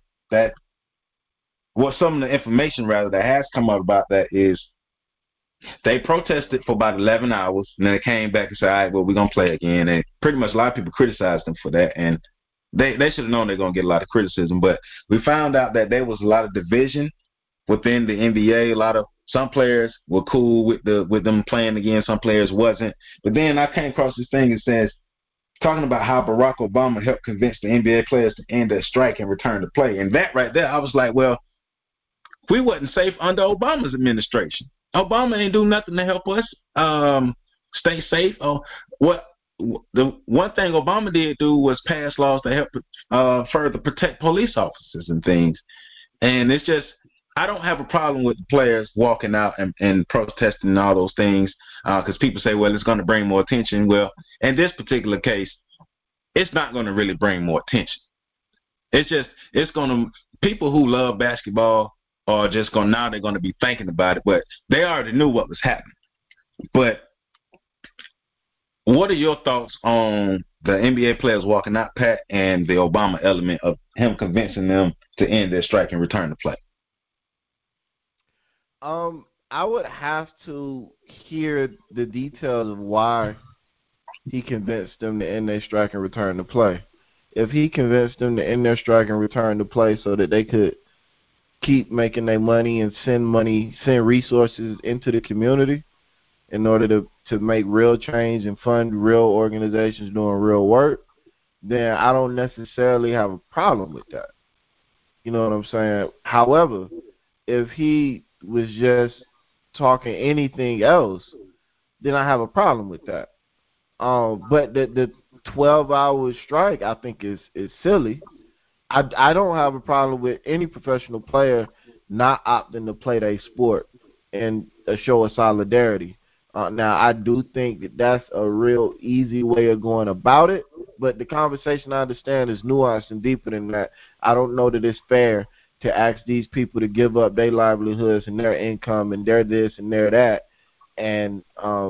some of the information rather that has come up about that is they protested for about 11 hours, and then they came back and said, all right, well, we're going to play again. And pretty much a lot of people criticized them for that, and they should have known they're going to get a lot of criticism. But we found out that there was a lot of division within the NBA. Some players were cool with them playing again. Some players wasn't. But then I came across this thing that says, talking about how Barack Obama helped convince the NBA players to end their strike and return to play. And that right there, I was like, well, we wasn't safe under Obama's administration. Obama ain't do nothing to help us stay safe. The one thing Obama did do was pass laws to help further protect police officers and things. And it's just, I don't have a problem with the players walking out and protesting and all those things because people say, well, it's going to bring more attention. Well, in this particular case, it's not going to really bring more attention. It's going to, people who love basketball are just going, now they're going to be thinking about it, but they already knew what was happening. But what are your thoughts on the NBA players walking out, Pat, and the Obama element of him convincing them to end their strike and return to play? I would have to hear the details of why he convinced them to end their strike and return to play. If he convinced them to end their strike and return to play so that they could keep making their money and send resources into the community in order to make real change and fund real organizations doing real work, then I don't necessarily have a problem with that. You know what I'm saying? However, if he was just talking anything else, then I have a problem with that. But the 12-hour strike, I think, is silly. I don't have a problem with any professional player not opting to play their sport and a show of solidarity. Now, I do think that that's a real easy way of going about it, but the conversation, I understand, is nuanced and deeper than that. I don't know that it's fair to ask these people to give up their livelihoods and their income and their this and their that, and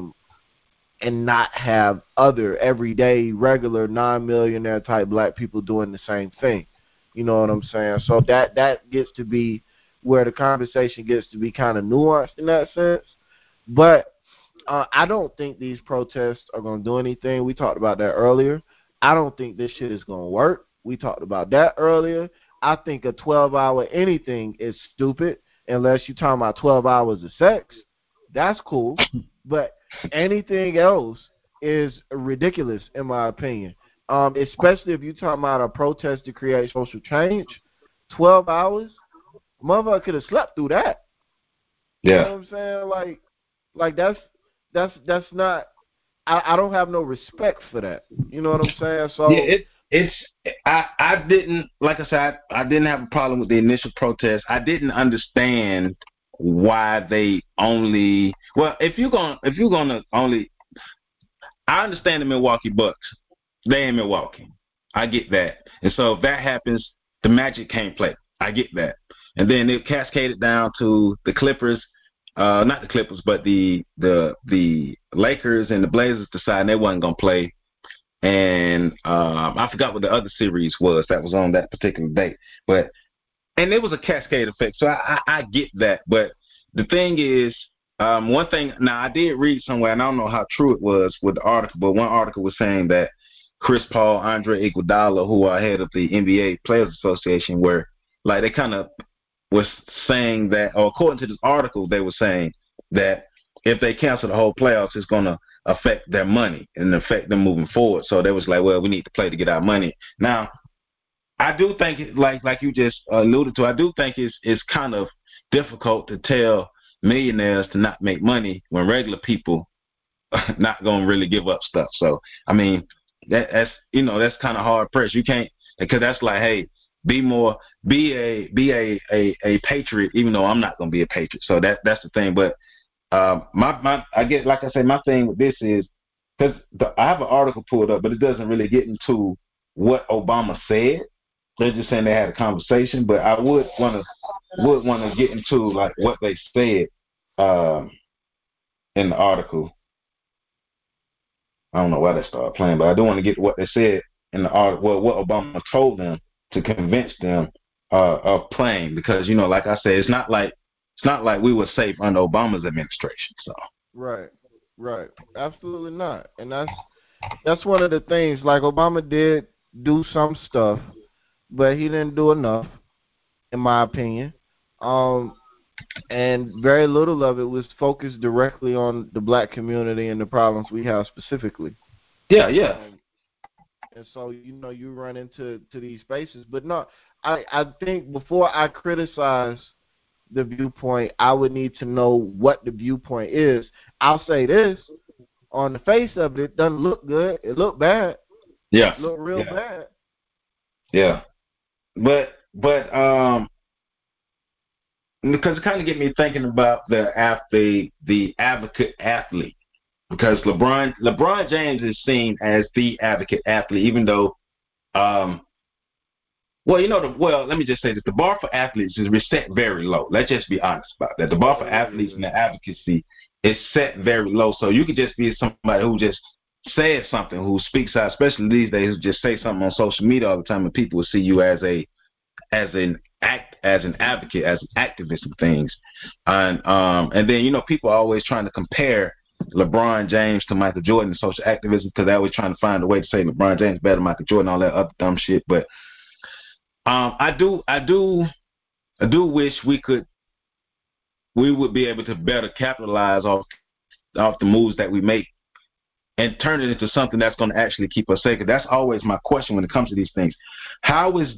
not have other everyday, regular, non-millionaire type black people doing the same thing. You know what I'm saying? So that gets to be where the conversation gets to be kind of nuanced in that sense. But I don't think these protests are going to do anything. We talked about that earlier. I don't think this shit is going to work. We talked about that earlier. I think a 12-hour anything is stupid unless you're talking about 12 hours of sex. That's cool. But anything else is ridiculous, in my opinion. Especially if you're talking about a protest to create social change. 12 hours? Motherfucker could have slept through that. Yeah. You know what I'm saying? Like that's not, I don't have no respect for that. You know what I'm saying? So yeah, I didn't, like I said, I didn't have a problem with the initial protest. I didn't understand why they only, well, if you're gonna only, I understand the Milwaukee Bucks. They in Milwaukee. I get that. And so if that happens, the Magic can't play. I get that. And then it cascaded down to the Clippers, not the Clippers, but the Lakers and the Blazers deciding they wasn't going to play. And I forgot what the other series was that was on that particular date. And it was a cascade effect. So I get that. But the thing is, one thing, now I did read somewhere, and I don't know how true it was with the article, but one article was saying that Chris Paul, Andre Iguodala, who are head of the NBA Players Association, were like, they kind of was saying that, or according to this article, they were saying that if they cancel the whole playoffs, it's going to affect their money and affect them moving forward. So they was like, well, we need to play to get our money. Now, I do think, like you just alluded to, I do think it's kind of difficult to tell millionaires to not make money when regular people are not gonna really give up stuff. So I mean, that's that's kind of hard pressed. You can't, because that's like, hey, be a patriot, even though I'm not gonna be a patriot. So that's the thing. But my I get, like I said, my thing with this is, because I have an article pulled up, but it doesn't really get into what Obama said. They're just saying they had a conversation, but I would want to get into like what they said in the article. I don't know why they started playing, but I do want to get what they said in the article. Well, what Obama told them to convince them of playing, because like I said, it's not like we were safe under Obama's administration. So Right, right, absolutely not. And that's one of the things. Like Obama did do some stuff, but he didn't do enough, in my opinion. Um, and very little of it was focused directly on the black community and the problems we have specifically. yeah, yeah, And so you run into these spaces, but no, I think before I criticize the viewpoint, I would need to know what the viewpoint is. I'll say this: on the face of it, it doesn't look good. It look bad. yeah, It look real yeah, bad. yeah. But because it kind of get me thinking about the advocate athlete, because LeBron James is seen as the advocate athlete, even though um let me just say this: the bar for athletes is set very low. Let's just be honest about that. The bar for Yeah, athletes and the advocacy is set very low. So you could just be somebody who just says something, who speaks out, especially these days, who just say something on social media all the time, and people will see you as an advocate, as an activist of things. And then people are always trying to compare LeBron James to Michael Jordan in social activism, because they're always trying to find a way to say LeBron James better than Michael Jordan, all that other dumb shit. But I do wish we would be able to better capitalize off the moves that we make and turn it into something that's going to actually keep us safe. That's always my question when it comes to these things. How is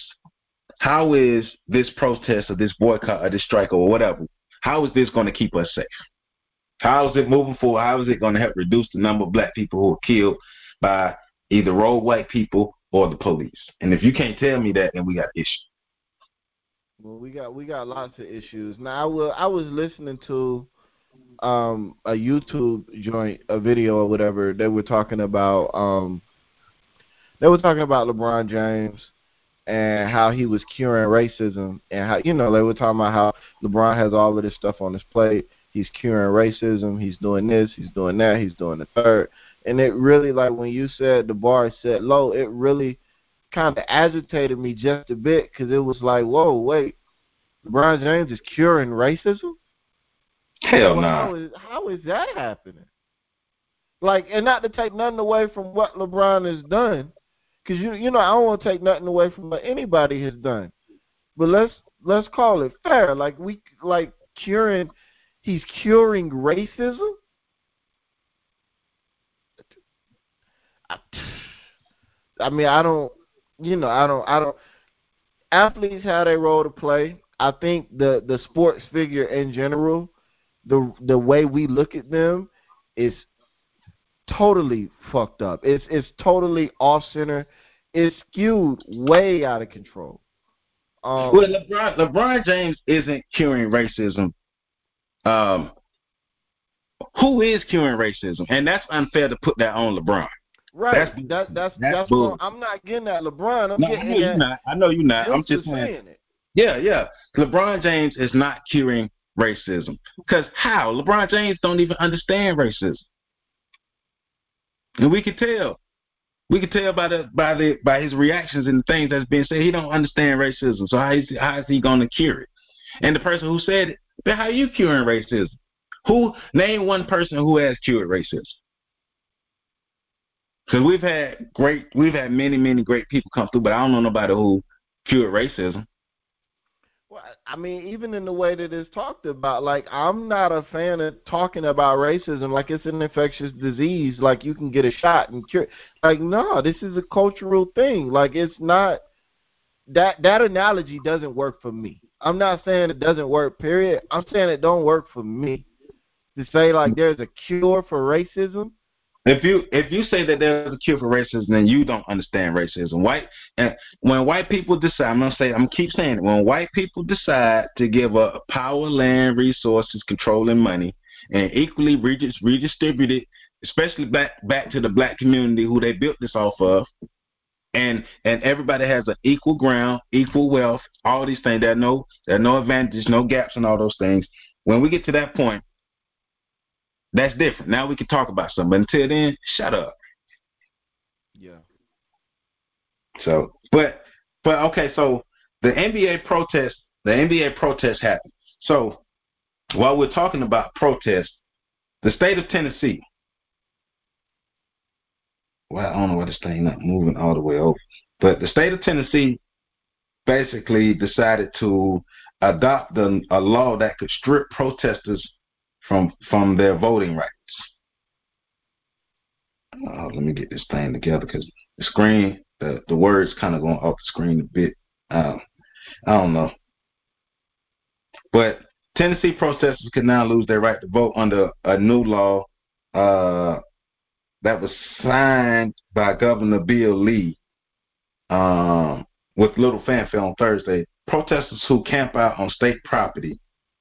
this protest or this boycott or this strike or whatever? How is this going to keep us safe? How is it moving forward? How is it going to help reduce the number of black people who are killed by either rogue white people or the police? And if you can't tell me that, then we got issues. well, we got lots of issues. Now, I was listening to a YouTube joint, a video or whatever. They were talking about LeBron James and how he was curing racism, and how they were talking about how LeBron has all of this stuff on his plate. He's curing racism. He's doing this. He's doing that. He's doing the third. And it really, like when you said the bar is set low, it really kind of agitated me just a bit, because it was like, whoa, wait, LeBron James is curing racism? Hell Well, nah. how is that happening? Like, and not to take nothing away from what LeBron has done, because I don't want to take nothing away from what anybody has done. But let's call it fair. He's curing racism. I mean, I don't. Athletes have a role to play. I think the sports figure in general, the way we look at them is totally fucked up. It's totally off center. It's skewed way out of control. Well, LeBron James isn't curing racism. Um, who is curing racism? And that's unfair to put that on LeBron. Right. That's That's bull. what I'm not getting at LeBron. I'm No, I know getting you're at not. I know you're not. him I'm for just saying. saying it. Yeah, yeah. LeBron James is not curing racism. Because how? LeBron James don't even understand racism, and we could tell. We could tell by his reactions and the things that's being said. He don't understand racism. So how is he going to cure it? And the person who said it, but how you curing racism? Who name one person who has cured racism? Because we've had many great people come through, but I don't know nobody who cured racism. Well, I mean, even in the way that it's talked about, like, I'm not a fan of talking about racism like it's an infectious disease, like you can get a shot and cure. Like, no, this is a cultural thing. Like, it's not that analogy doesn't work for me. I'm not saying it doesn't work, period. I'm saying it don't work for me. To say like there's a cure for racism. If you say that there's a cure for racism, then you don't understand racism. When white people decide, I'm gonna keep saying it. When white people decide to give up power, land, resources, control, and money, and equally redistribute it, especially back to the black community who they built this off of, and everybody has an equal ground, equal wealth, all these things. There are no advantages, no gaps, and all those things. When we get to that point, that's different. Now we can talk about something. But until then, shut up. Yeah. So, but okay. So the NBA protest happened. So while we're talking about protests, the state of Tennessee. Well, I don't know why this thing not moving all the way over, but the state of Tennessee basically decided to adopt a law that could strip protesters from their voting rights. Let me get this thing together because the screen, the words kind of going off the screen a bit. I don't know. But Tennessee protesters can now lose their right to vote under a new law that was signed by Governor Bill Lee with little fanfare on Thursday. Protesters who camp out on state property.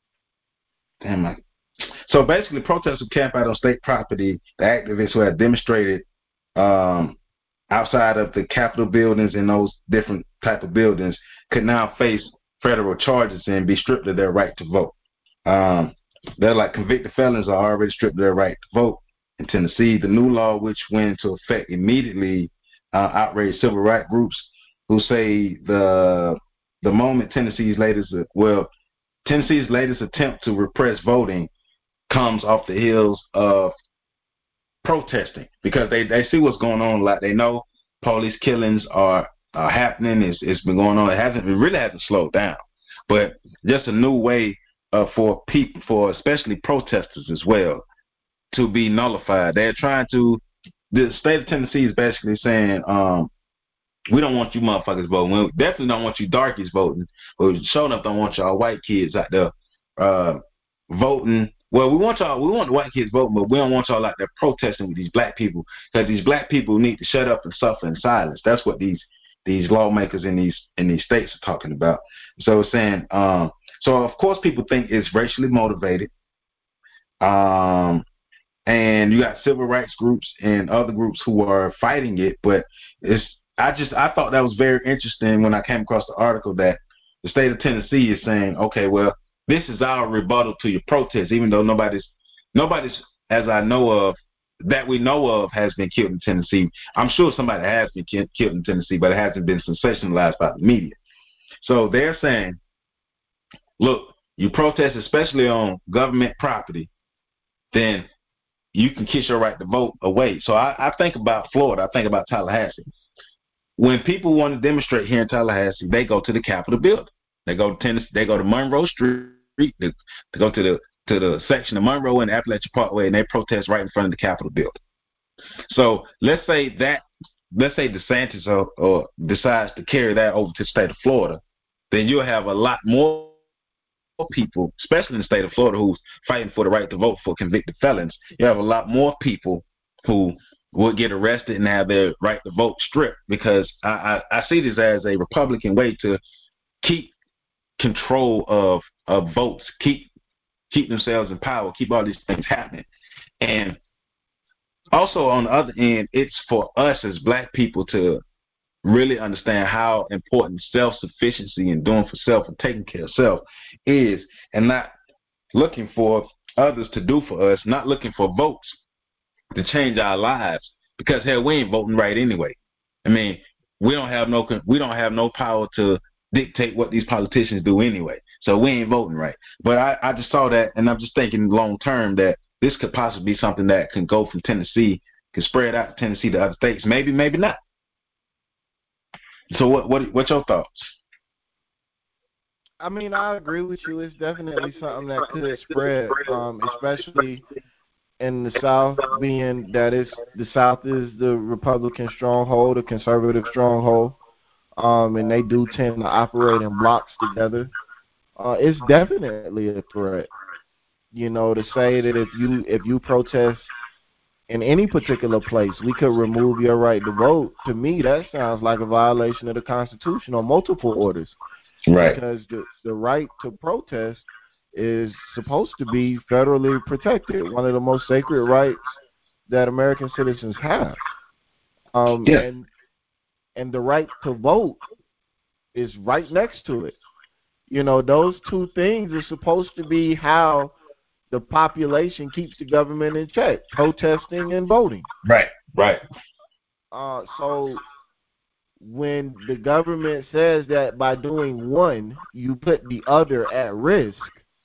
So basically, protesters who camp out on state property, the activists who have demonstrated outside of the Capitol buildings and those different type of buildings could now face federal charges and be stripped of their right to vote. They're like convicted felons are already stripped of their right to vote in Tennessee. The new law, which went into effect immediately, outraged civil rights groups who say the moment Tennessee's latest attempt to repress voting comes off the heels of protesting because they see what's going on a lot. They know police killings are happening. It's been going on. It really hasn't slowed down, but just a new way for people, for especially protesters as well, to be nullified. They're trying to. The state of Tennessee is basically saying, we don't want you motherfuckers voting. We definitely don't want you darkies voting. But we sure enough don't want y'all white kids out there voting. Well, we want the white kids voting, but we don't want y'all out there protesting with these black people because these black people need to shut up and suffer in silence. That's what these lawmakers in these states are talking about. So it's saying, so of course people think it's racially motivated. And you got civil rights groups and other groups who are fighting it, but I thought that was very interesting when I came across the article that the state of Tennessee is saying, okay, well, this is our rebuttal to your protest, even though nobody's, as I know of, that we know of, has been killed in Tennessee. I'm sure somebody has been killed in Tennessee, but it hasn't been sensationalized by the media. So they're saying, look, you protest, especially on government property, then you can kiss your right to vote away. So I think about Florida. I think about Tallahassee. When people want to demonstrate here in Tallahassee, they go to the Capitol building. They go to Tennessee. They go to Monroe Street. They go to the section of Monroe and Appalachian Parkway, and they protest right in front of the Capitol building. So let's say DeSantis or decides to carry that over to the state of Florida, then you'll have a lot more people, especially in the state of Florida, who's fighting for the right to vote for convicted felons. You have a lot more people who would get arrested and have their right to vote stripped, because I see this as a Republican way to keep control of votes, keep themselves in power, keep all these things happening. And also on the other end, it's for us as black people to really understand how important self-sufficiency and doing for self and taking care of self is, and not looking for others to do for us, not looking for votes to change our lives, because hell, we ain't voting right anyway. I mean, we don't have no power to dictate what these politicians do anyway, so we ain't voting right. But I just saw that, and I'm just thinking long term that this could possibly be something that can go from Tennessee, can spread out to Tennessee to other states, maybe not. So what's your thoughts? I mean, I agree with you. It's definitely something that could spread, especially in the South, being that the South is the Republican stronghold, the conservative stronghold, and they do tend to operate in blocks together. It's definitely a threat. To say that if you protest in any particular place, we could remove your right to vote. To me, that sounds like a violation of the Constitution on multiple orders, Right. because the right to protest is supposed to be federally protected, one of the most sacred rights that American citizens have. Yeah. And the right to vote is right next to it. Those two things are supposed to be how the population keeps the government in check: protesting and voting. Right. Right. So when the government says that by doing one you put the other at risk,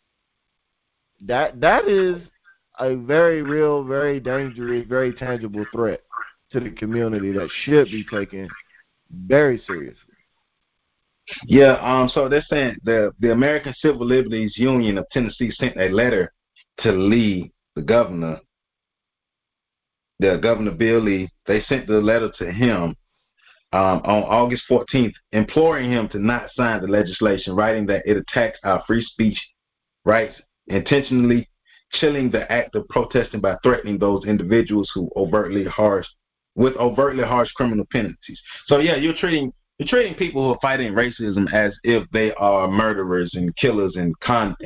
that is a very real, very dangerous, very tangible threat to the community that should be taken very seriously. Yeah. So they're saying the American Civil Liberties Union of Tennessee sent a letter to Lee, the governor Bill Lee. They sent the letter to him on August 14th, imploring him to not sign the legislation, writing that it attacks our free speech rights, intentionally chilling the act of protesting by threatening those individuals with overtly harsh criminal penalties. So yeah, you're treating people who are fighting racism as if they are murderers and killers and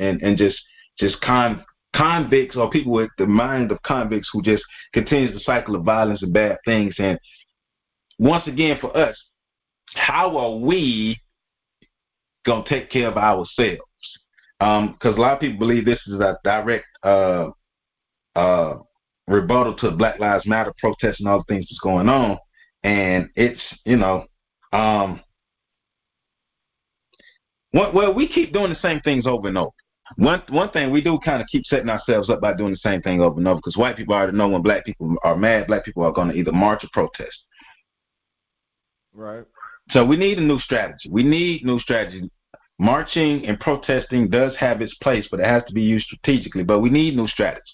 convicts, or people with the mind of convicts who just continues the cycle of violence and bad things. And once again, for us, how are we gonna take care of ourselves? Because a lot of people believe this is a direct uh, rebuttal to Black Lives Matter protests and all the things that's going on, and it's um, well, we keep doing the same things over and over. One thing we do kind of keep setting ourselves up by doing the same thing over and over, because white people already know when black people are mad, black people are going to either march or protest. Right. So we need a new strategy. We need new strategy. Marching and protesting does have its place, but it has to be used strategically. But we need new strategies.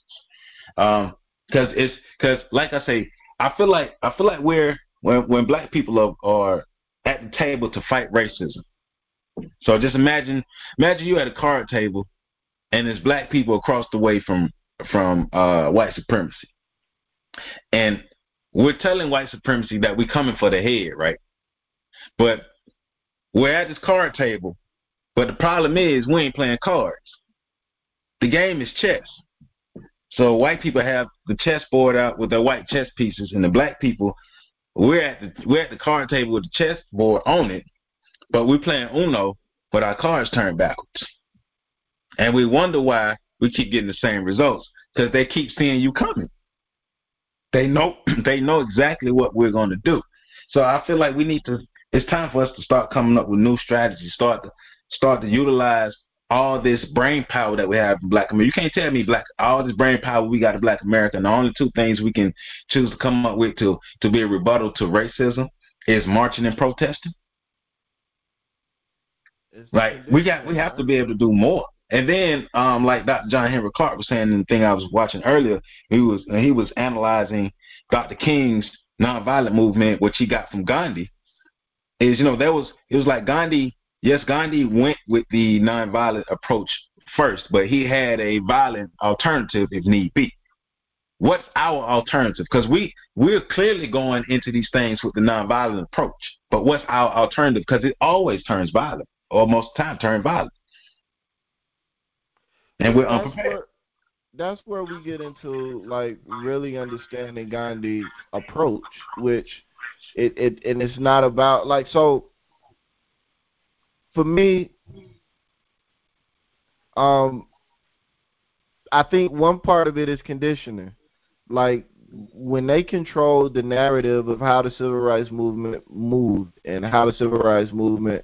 Because like I say, I feel like when black people are at the table to fight racism. So just imagine you at a card table and there's black people across the way from white supremacy, and we're telling white supremacy that we're coming for the head, right? But we're at this card table, but the problem is we ain't playing cards. The game is chess. So white people have the chessboard out with their white chess pieces, and the black people, we're at the card table with the chessboard on it, but we're playing Uno, but our cards turned backwards, and we wonder why we keep getting the same results, because they keep seeing you coming. They know they know exactly what we're going to do. So I feel like we need to. It's time for us to start coming up with new strategies. Start to utilize all this brain power that we have in Black America. You can't tell me all this brain power we got in Black America, and the only two things we can choose to come up with to be a rebuttal to racism is marching and protesting. Like we have to be able to do more. And then, like Dr. John Henry Clark was saying in the thing I was watching earlier, he was analyzing Dr. King's nonviolent movement, which he got from Gandhi. Is it was like Gandhi. Yes, Gandhi went with the nonviolent approach first, but he had a violent alternative if need be. What's our alternative? Because we're clearly going into these things with the nonviolent approach, but what's our alternative? Because it always turns violent, or most of the time turns violent, and we're unprepared. That's where we get into like really understanding Gandhi's approach, which it and it's not about like so. For me, I think one part of it is conditioning. Like when they controlled the narrative of how the civil rights movement moved and how the civil rights movement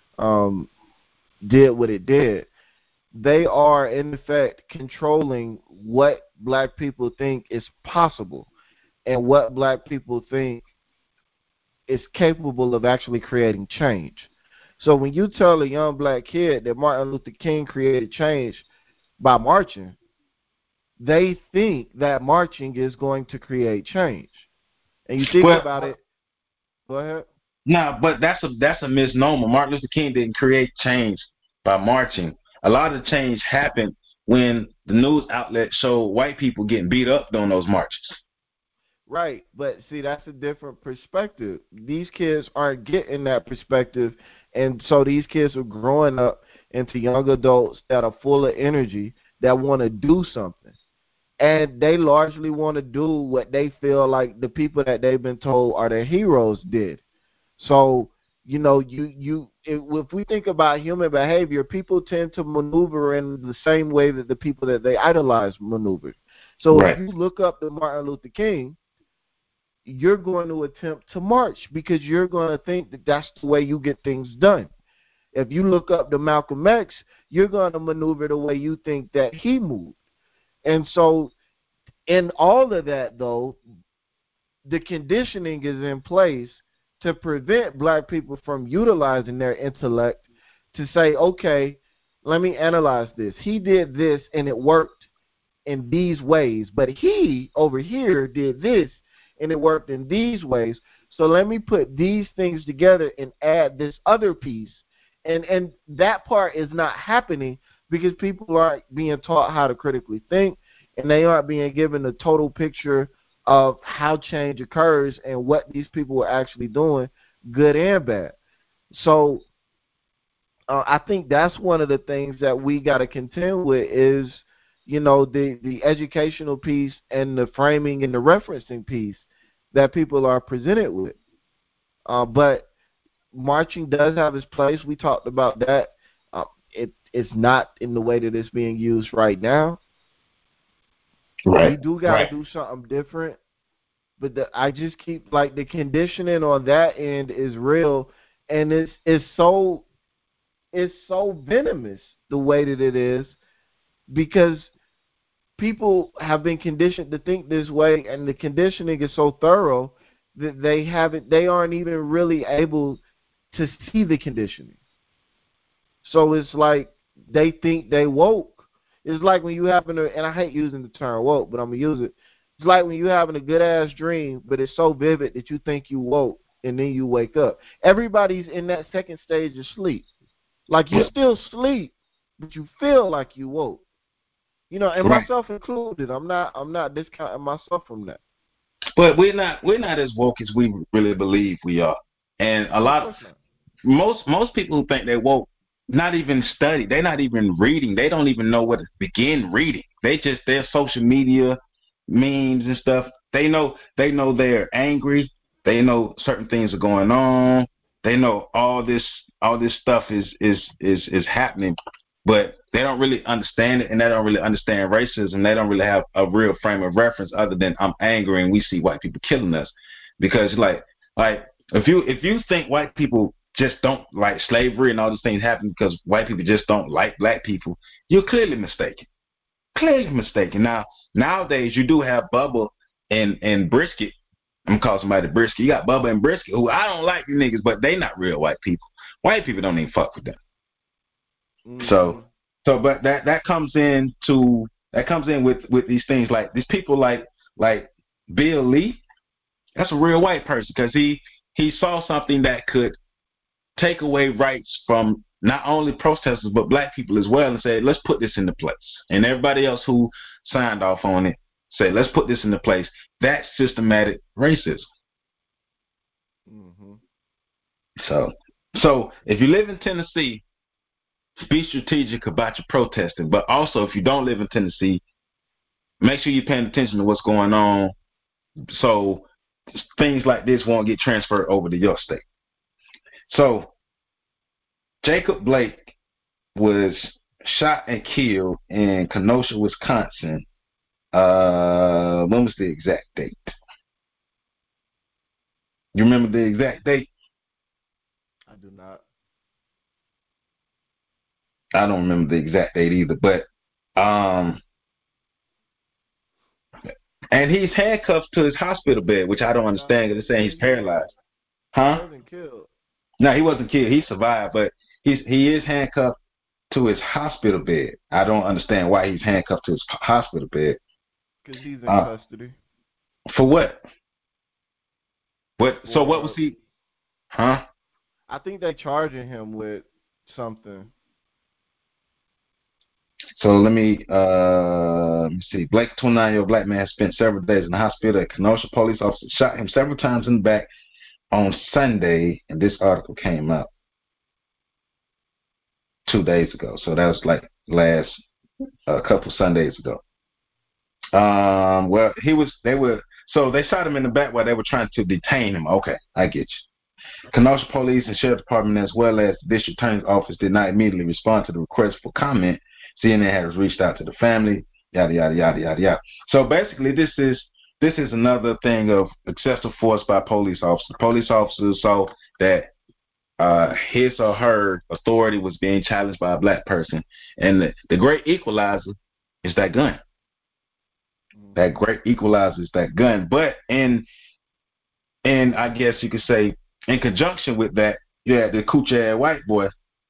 did what it did, they are in effect controlling what black people think is possible and what black people think is capable of actually creating change. So when you tell a young black kid that Martin Luther King created change by marching, they think that marching is going to create change. And you think about it. Go ahead. No, but that's a misnomer. Martin Luther King didn't create change by marching. a lot of change happened when the news outlets showed white people getting beat up during those marches. Right, but see, that's a different perspective. These kids aren't getting that perspective, and so these kids are growing up into young adults that are full of energy that want to do something, and they largely want to do what they feel like the people that they've been told are their heroes did. So, if we think about human behavior, people tend to maneuver in the same way that the people that they idolize maneuvered. So if Right. you look up to Martin Luther King, you're going to attempt to march because you're going to think that that's the way you get things done. If you look up to Malcolm X, you're going to maneuver the way you think that he moved. And so in all of that, though, the conditioning is in place to prevent black people from utilizing their intellect to say, okay, let me analyze this. He did this and it worked in these ways, but he over here did this and it worked in these ways. So let me put these things together and add this other piece. And that part is not happening because people aren't being taught how to critically think, and they aren't being given the total picture of how change occurs and what these people are actually doing, good and bad. So I think that's one of the things that we got to contend with is, the educational piece and the framing and the referencing piece that people are presented with. But marching does have its place. We talked about that. It's not in the way that it's being used right now. Right. We do got to do something different. But I just keep like the conditioning on that end is real, and it's so venomous the way that it is because people have been conditioned to think this way, and the conditioning is so thorough that they aren't even really able to see the conditioning. So it's like they think they woke. It's like when you happen to, and I hate using the term woke, but I'm gonna use it. It's like when you having a good ass dream, but it's so vivid that you think you woke, and then you wake up. Everybody's in that second stage of sleep. Like you still sleep, but you feel like you woke. And myself included. I'm not discounting myself from that. But we're not as woke as we really believe we are. And a lot of most people who think they're woke not even study. They're not even reading. They don't even know where to begin reading. Their social media memes and stuff. They know they're angry. They know certain things are going on. They know all this stuff is happening, but they don't really understand it, and they don't really understand racism. They don't really have a real frame of reference other than I'm angry and we see white people killing us. Because like if you think white people just don't like slavery and all these things happen because white people just don't like black people, you're clearly mistaken. Clearly mistaken. Now nowadays you do have Bubba and Brisket. I'm gonna call somebody Brisket. You got Bubba and Brisket, who I don't like you niggas, but they not real white people. White people don't even fuck with them. Mm-hmm. But that comes in with these things like these people like Bill Lee. That's a real white person because he saw something that could take away rights from not only protesters but black people as well, and said, let's put this into place. And everybody else who signed off on it said, let's put this into place. That's systematic racism. Mm-hmm. So if you live in Tennessee, be strategic about your protesting. But also, if you don't live in Tennessee, make sure you're paying attention to what's going on so things like this won't get transferred over to your state. So Jacob Blake was shot and killed in Kenosha, Wisconsin. When was the exact date? You remember the exact date? I do not. I don't remember the exact date either, but and he's handcuffed to his hospital bed, which I don't understand because they're saying he's paralyzed. Huh? He wasn't killed. No, he wasn't killed. He survived, but he is handcuffed to his hospital bed. I don't understand why he's handcuffed to his hospital bed. Because he's in custody. For what? What? So what was he? Huh? I think they're charging him with something. So let me see. Blake, 29-year-old black man, spent several days in the hospital. A Kenosha police officer shot him several times in the back on Sunday, and this article came out 2 days ago. So that was like last couple Sundays ago. Well, so they shot him in the back while they were trying to detain him. Okay, I get you. Kenosha Police and Sheriff Department, as well as the District Attorney's Office, did not immediately respond to the request for comment. CNN has reached out to the family. Yada yada yada yada yada. So basically, this is another thing of excessive force by police officers. Police officers saw that his or her authority was being challenged by a black person, and the great equalizer is that gun. That great equalizer is that gun. But I guess you could say in conjunction with that, you had the cooch ass white boy.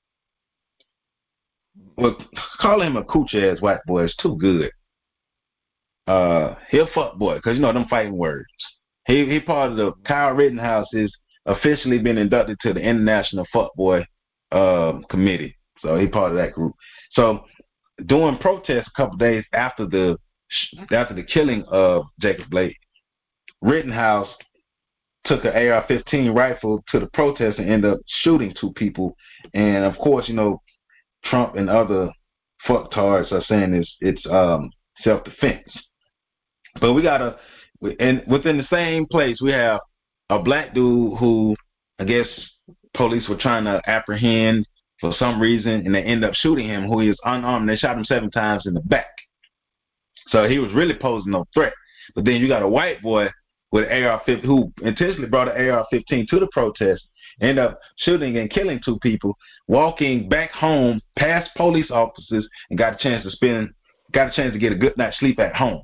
Well, calling him a cooch ass white boy is too good. He a fuck boy, because you know them fighting words. He part of the Kyle Rittenhouse is officially been inducted to the International Fuckboy Committee. So he part of that group. So during protests a couple days after the killing of Jacob Blake, Rittenhouse took an AR-15 rifle to the protest and ended up shooting two people. And of course, you know, Trump and other fucktards are saying it's self-defense. But within the same place, we have a black dude who I guess police were trying to apprehend for some reason, and they end up shooting him, who is unarmed. They shot him 7 times in the back. So he was really posing no threat. But then you got a white boy with an AR-15 who intentionally brought an AR-15 to the protest, end up shooting and killing 2 people, walking back home past police officers, and got a chance to get a good night's sleep at home.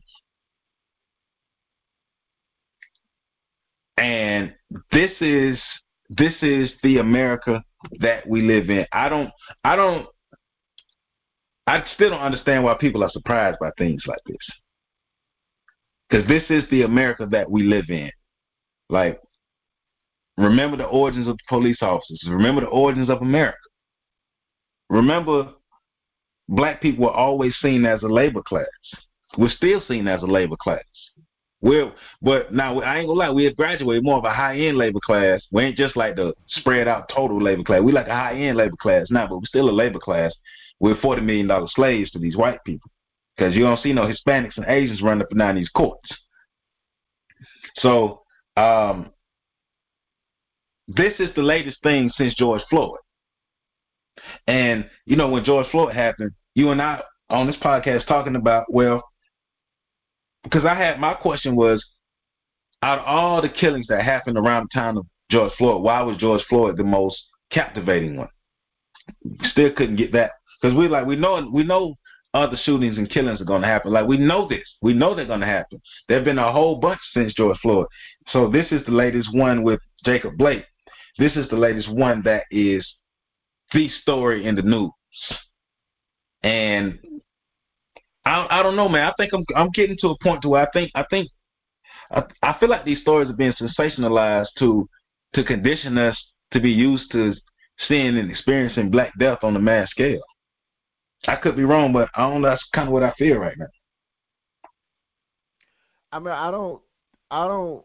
And this is the America that we live in. I still don't understand why people are surprised by things like this. Because this is the America that we live in. Like, remember the origins of the police officers. Remember the origins of America. Remember, black people were always seen as a labor class. We're still seen as a labor class. But now I ain't gonna lie, we have graduated more of a high-end labor class. We ain't just like the spread out total labor class. We like a high-end labor class now, but we're still a labor class. We're $40 million slaves to these white people, because you don't see no Hispanics and Asians running up and down these courts. So this is the latest thing since George Floyd. And you know, when George Floyd happened, you and I on this podcast talking about, well, because my question was, out of all the killings that happened around the time of George Floyd, why was George Floyd the most captivating one? Still couldn't get that, because we know other shootings and killings are going to happen. Like, we know this. We know they're going to happen. There have been a whole bunch since George Floyd. So this is the latest one with Jacob Blake. This is the latest one that is the story in the news. And I don't know, man. I think I'm getting to a point to where I feel like these stories are being sensationalized to condition us to be used to seeing and experiencing Black death on a mass scale. I could be wrong, but I don't know. That's kind of what I feel right now. I mean, I don't.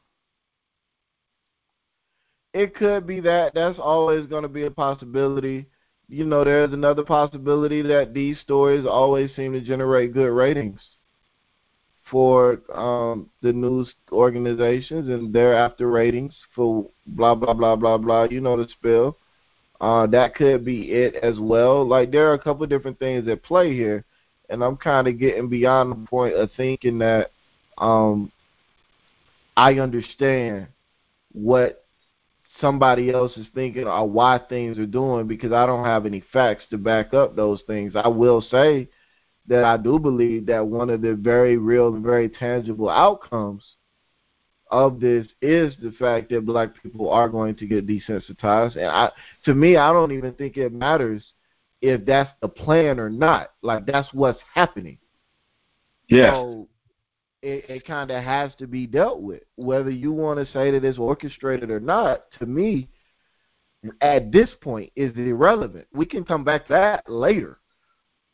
It could be that. That's always going to be a possibility. You know, there's another possibility that these stories always seem to generate good ratings for the news organizations, and thereafter ratings for blah, blah, blah, blah, blah. You know the spill. That could be it as well. Like, there are a couple of different things at play here, and I'm kind of getting beyond the point of thinking that I understand what somebody else is thinking or why things are doing, because I don't have any facts to back up those things. I will say that I do believe that one of the very real and very tangible outcomes of this is the fact that Black people are going to get desensitized. And to me, I don't even think it matters if that's the plan or not. Like, that's what's happening. Yeah. So it kind of has to be dealt with. Whether you want to say that it's orchestrated or not, to me, at this point, is irrelevant. We can come back to that later.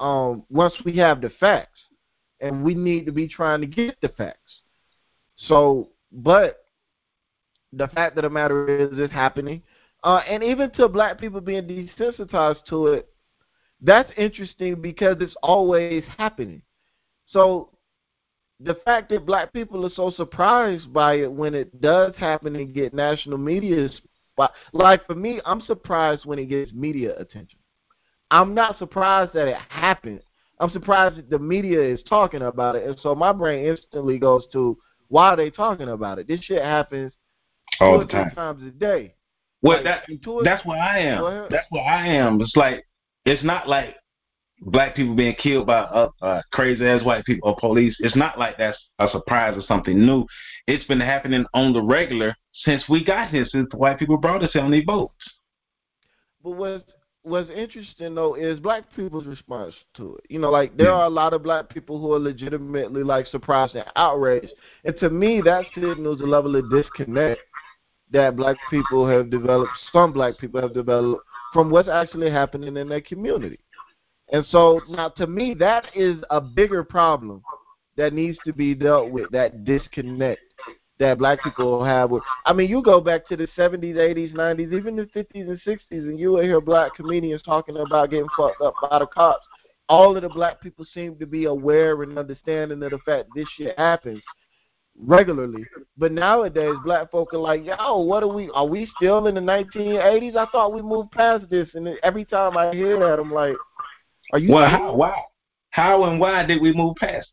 once we have the facts, and we need to be trying to get the facts. So, but the fact of the matter is, it's happening, and even to black people being desensitized to it, that's interesting because it's always happening. So the fact that black people are so surprised by it when it does happen and get national media spot, like for me, I'm surprised when it gets media attention. I'm not surprised that it happened. I'm surprised that the media is talking about it, and so my brain instantly goes to, why are they talking about it? This shit happens two all or the three time. times a day. Well, Like that's where I go am. ahead. That's where I am. It's like it's not like black people being killed by crazy ass white people or police. It's not like that's a surprise or something new. It's been happening on the regular since we got here, since the white people brought us here on these boats. But what's interesting though is black people's response to it. You know, like there Yeah. are a lot of black people who are legitimately like surprised and outraged, and to me that signals a level of disconnect that black people have developed. Some black people have developed from what's actually happening in their community. And so now to me that is a bigger problem that needs to be dealt with, that disconnect that black people have with. I mean, you go back to the 70s, 80s, 90s, even the 50s and 60s, and you will hear black comedians talking about getting fucked up by the cops. All of the black people seem to be aware and understanding of the fact this shit happens regularly. But nowadays, black folk are like, yo, what are we still in the 1980s? I thought we moved past this. And every time I hear that, I'm like, are you Well, serious? how and why did we move past?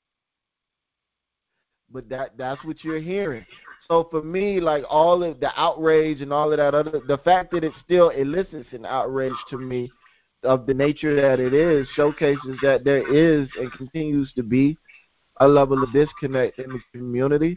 But that's what you're hearing. So for me, like all of the outrage and all of that other, the fact that it still elicits an outrage to me of the nature that it is, showcases that there is and continues to be a level of disconnect in the community.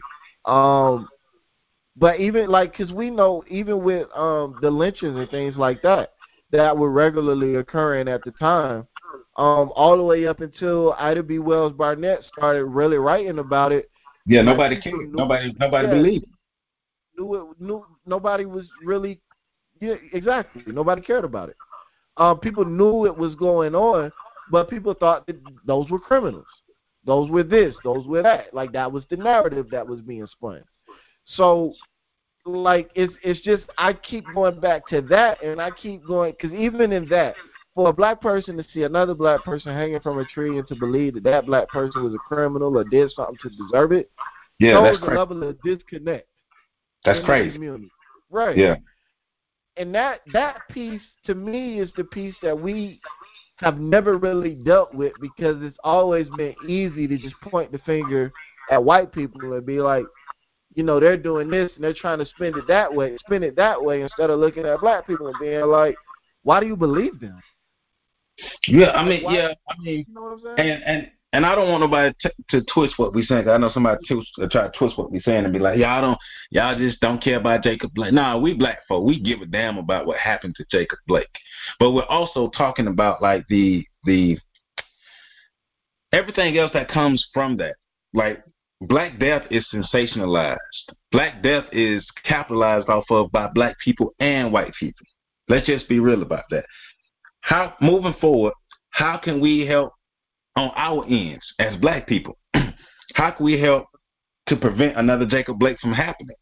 But even like, cause we know even with the lynchings and things like that that were regularly occurring at the time, all the way up until Ida B. Wells Barnett started really writing about it. Yeah, Black nobody people cared. knew, Nobody yeah, believed. knew nobody was really, yeah, exactly. Nobody cared about it. People knew it was going on, but people thought that those were criminals. Those were this, those were that. Like that was the narrative that was being spun. So, like it's just I keep going back to that, and I keep going because even in that, for a black person to see another black person hanging from a tree and to believe that that black person was a criminal or did something to deserve it, Yeah, that's shows a crazy. level of disconnect That's in the crazy. community. Right. Yeah. And that piece to me is the piece that we have never really dealt with because it's always been easy to just point the finger at white people and be like, you know, they're doing this and they're trying to spin it that way instead of looking at black people and being like, why do you believe them? Yeah, Like why, I mean, you know what I'm saying? and I don't want nobody to twist what we saying. 'Cause I know somebody try to twist what we saying and be like, y'all just don't care about Jacob Blake. Nah, we black folk, we give a damn about what happened to Jacob Blake, but we're also talking about like the everything else that comes from that. Like Black Death is sensationalized. Black Death is capitalized off of by black people and white people. Let's just be real about that. How moving forward, how can we help on our ends as black people? How can we help to prevent another Jacob Blake from happening?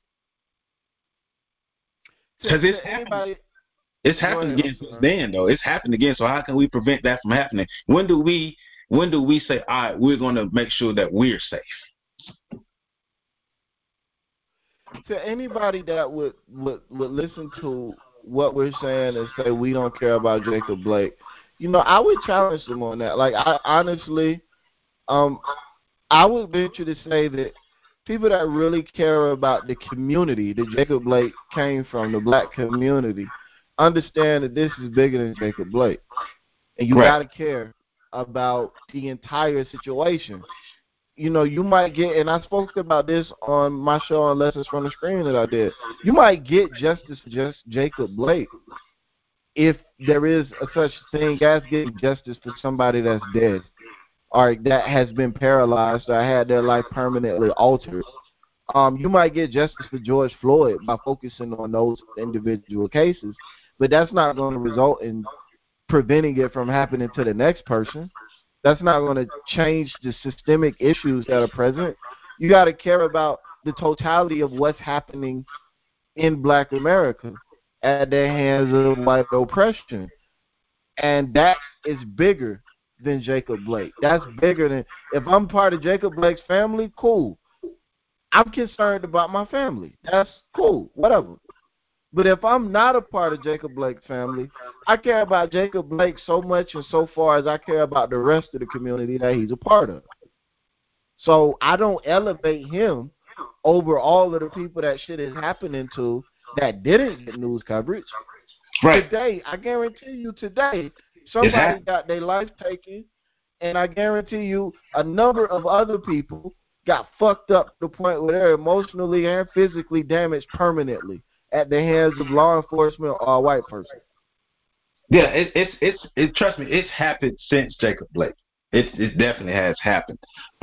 Because it's To happened. anybody, It's go happened ahead. I'm again since sorry. then, though. It's happened again. So how can we prevent that from happening? When do we say, all right, we're going to make sure that we're safe? To anybody that would listen to what we're saying and say we don't care about Jacob Blake, you know, I would challenge them on that. Like I honestly, um, I would venture to say that people that really care about the community that Jacob Blake came from, the black community, understand that this is bigger than Jacob Blake, and you Right. got to care about the entire situation. You know, you might get, and I spoke about this on my show on Lessons from the Screen that I did. You might get justice for just Jacob Blake if there is a such thing as getting justice for somebody that's dead or that has been paralyzed or had their life permanently altered. You might get justice for George Floyd by focusing on those individual cases, but that's not going to result in preventing it from happening to the next person. That's not going to change the systemic issues that are present. You got to care about the totality of what's happening in Black America at the hands of white oppression. And that is bigger than Jacob Blake. That's bigger than, if I'm part of Jacob Blake's family, cool. I'm concerned about my family. That's cool, whatever. But if I'm not a part of Jacob Blake's family, I care about Jacob Blake so much and so far as I care about the rest of the community that he's a part of. So I don't elevate him over all of the people that shit is happening to that didn't get news coverage. Right. Today, I guarantee you today, somebody got their life taken, and I guarantee you a number of other people got fucked up to the point where they're emotionally and physically damaged permanently at the hands of law enforcement or a white person. Yeah, it trust me, it's happened since Jacob Blake. It definitely has happened.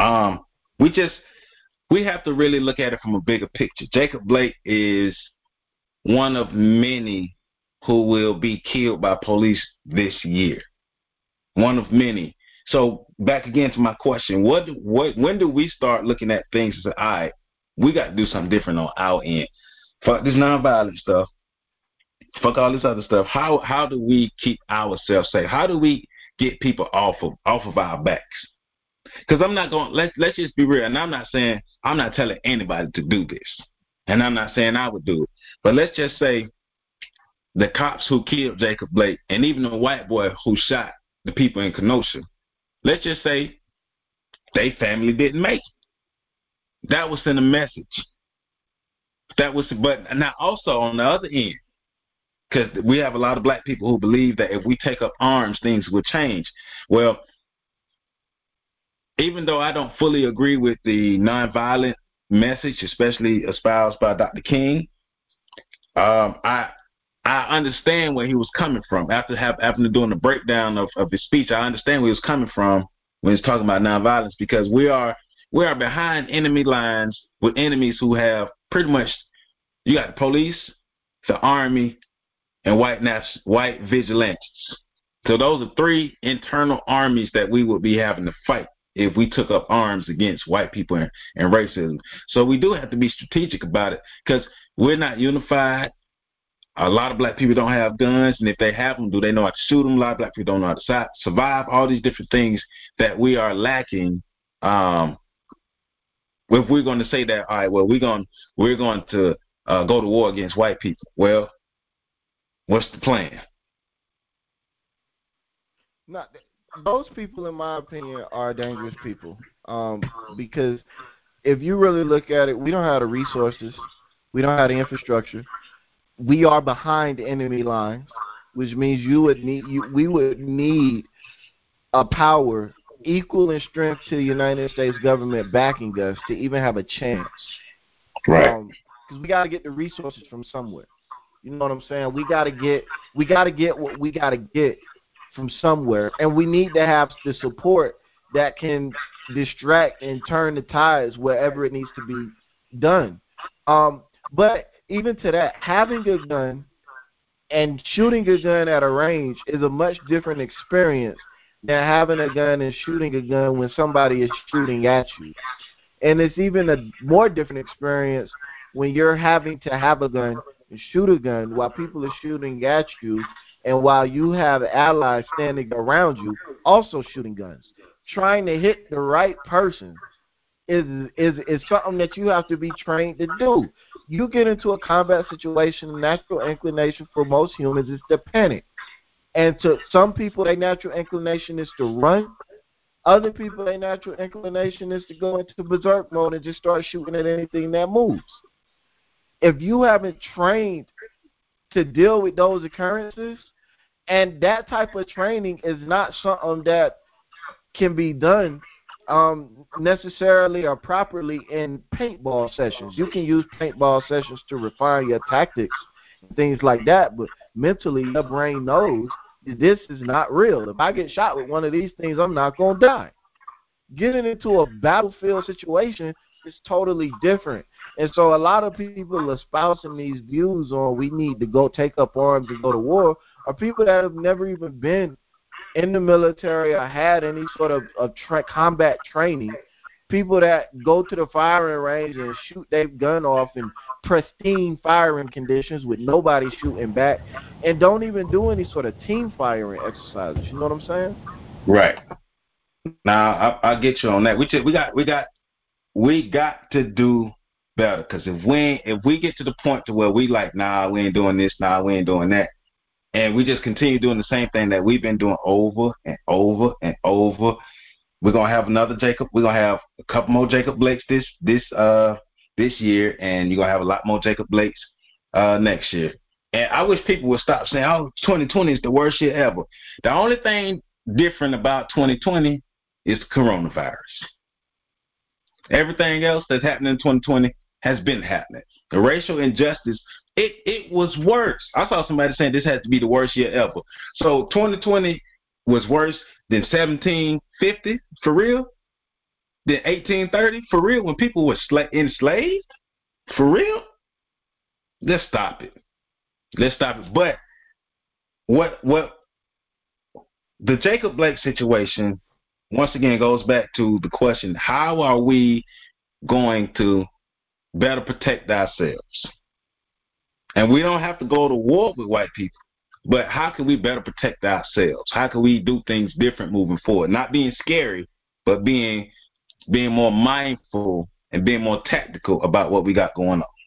We have to really look at it from a bigger picture. Jacob Blake is one of many who will be killed by police this year. One of many. So back again to my question: when do we start looking at things and say, all right, we got to do something different on our end? Fuck this nonviolent stuff. Fuck all this other stuff. How do we keep ourselves safe? How do we get people off of our backs? Because I'm not going. Let's just be real. And I'm not telling anybody to do this, and I'm not saying I would do it. But let's just say the cops who killed Jacob Blake, and even the white boy who shot the people in Kenosha. Let's just say they family didn't make it. That was in a message. But now also on the other end, because we have a lot of black people who believe that if we take up arms, things will change. Well, even though I don't fully agree with the nonviolent message, especially espoused by Dr. King, I understand where he was coming from. After doing the breakdown of his speech, I understand where he was coming from when he's talking about nonviolence, because we are behind enemy lines with enemies who have pretty much, you got the police, the army, and white vigilantes. So those are three internal armies that we would be having to fight if we took up arms against white people and racism. So we do have to be strategic about it, because we're not unified. A lot of black people don't have guns, and if they have them, do they know how to shoot them? A lot of black people don't know how to survive. All these different things that we are lacking. If we're going to say that, all right, well, we're going to go to war against white people. Well, what's the plan? Those people, in my opinion, are dangerous people. Because if you really look at it, we don't have the resources. We don't have the infrastructure. We are behind enemy lines, which means we would need a power equal in strength to the United States government backing us to even have a chance. Right. Because we got to get the resources from somewhere. You know what I'm saying? We got to get what we got to get from somewhere, and we need to have the support that can distract and turn the tides wherever it needs to be done. But even to that, having a gun and shooting a gun at a range is a much different experience than having a gun and shooting a gun when somebody is shooting at you. And it's even a more different experience when you're having to have a gun and shoot a gun while people are shooting at you, and while you have allies standing around you also shooting guns. Trying to hit the right person is something that you have to be trained to do. You get into a combat situation, the natural inclination for most humans is to panic. And to some people, their natural inclination is to run. Other people, their natural inclination is to go into berserk mode and just start shooting at anything that moves. If you haven't trained to deal with those occurrences, and that type of training is not something that can be done necessarily or properly in paintball sessions. You can use paintball sessions to refine your tactics and things like that, but mentally your brain knows that this is not real. If I get shot with one of these things, I'm not going to die. Getting into a battlefield situation is totally different. And so a lot of people espousing these views on we need to go take up arms and go to war are people that have never even been in the military or had any sort of combat training. People that go to the firing range and shoot their gun off in pristine firing conditions with nobody shooting back, and don't even do any sort of team firing exercises. You know what I'm saying? Right. Now I get you on that. We got to do better, because if we get to the point to where we like, nah, we ain't doing this, nah, we ain't doing that, and we just continue doing the same thing that we've been doing over and over and over, we're gonna have another Jacob. We're gonna have a couple more Jacob Blakes this year, and you're gonna have a lot more Jacob Blakes next year. And I wish people would stop saying, "Oh, 2020 is the worst year ever." The only thing different about 2020 is coronavirus. Everything else that's happening in 2020 has been happening. The racial injustice, it was worse. I saw somebody saying this has to be the worst year ever. So 2020 was worse than 1750, for real? Than 1830, for real? When people were enslaved? For real? Let's stop it. Let's stop it. But what the Jacob Blake situation once again goes back to the question, how are we going to better protect ourselves? And we don't have to go to war with white people, but how can we better protect ourselves? How can we do things different moving forward? Not being scary, but being more mindful and being more tactical about what we got going on.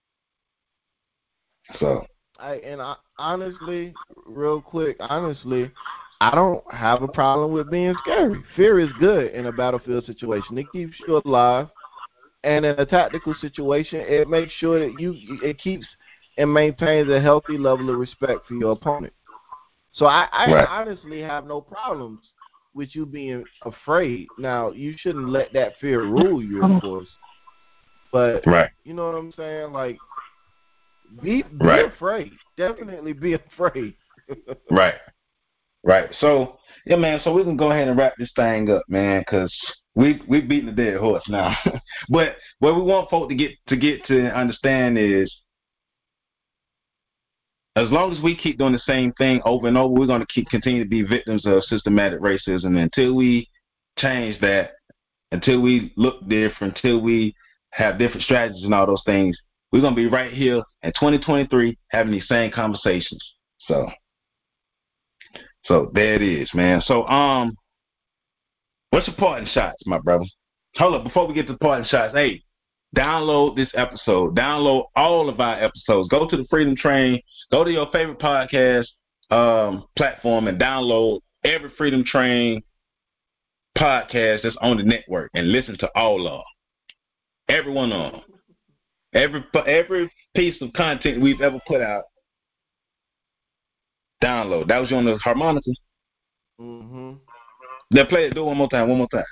So honestly, real quick, I don't have a problem with being scary. Fear is good in a battlefield situation. It keeps you alive. And in a tactical situation, it makes sure that it keeps and maintains a healthy level of respect for your opponent. So I honestly have no problems with you being afraid. Now, you shouldn't let that fear rule you, of course. But you know what I'm saying? Like, be afraid. Definitely be afraid. Right. So, yeah, man, so we can go ahead and wrap this thing up, man, because we've beaten the dead horse now. But what we want folk to get to understand is, as long as we keep doing the same thing over and over, we're going to continue to be victims of systematic racism until we change that, until we look different, until we have different strategies and all those things. We're going to be right here in 2023 having these same conversations. So there it is, man. So what's your parting shots, my brother? Hold up, before we get to the parting shots, hey, download this episode. Download all of our episodes. Go to the Freedom Train. Go to your favorite podcast platform and download every Freedom Train podcast that's on the network and listen to all of them. Every one of them. Every piece of content we've ever put out, download. That was you on the harmonica? Mm-hmm. Then play it. Do it one more time.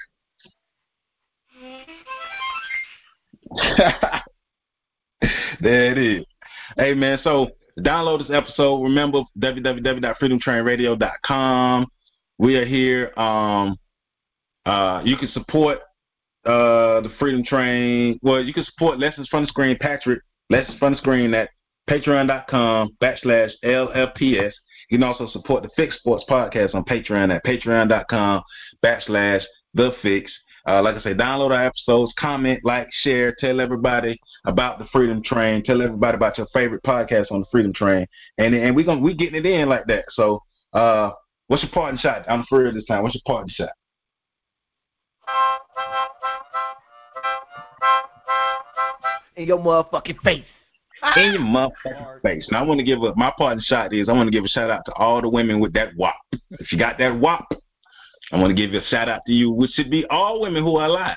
There it is. Hey, man, so download this episode. Remember, www.freedomtrainradio.com. We are here. You can support the Freedom Train. Well, you can support Lessons from the Screen, Patrick, Lessons from the Screen at patreon.com/LFPS. You can also support the Fix Sports Podcast on Patreon at patreon.com/The Fix. Like I say, download our episodes, comment, like, share, tell everybody about the Freedom Train, tell everybody about your favorite podcast on the Freedom Train, and we getting it in like that. So, what's your parting shot? I'm for real this time. What's your parting shot? In your motherfucking face. In your motherfucking face. And I want to give my parting shot is I want to give a shout out to all the women with that WAP. If you got that WAP, I want to give a shout out to you, which should be all women who are alive.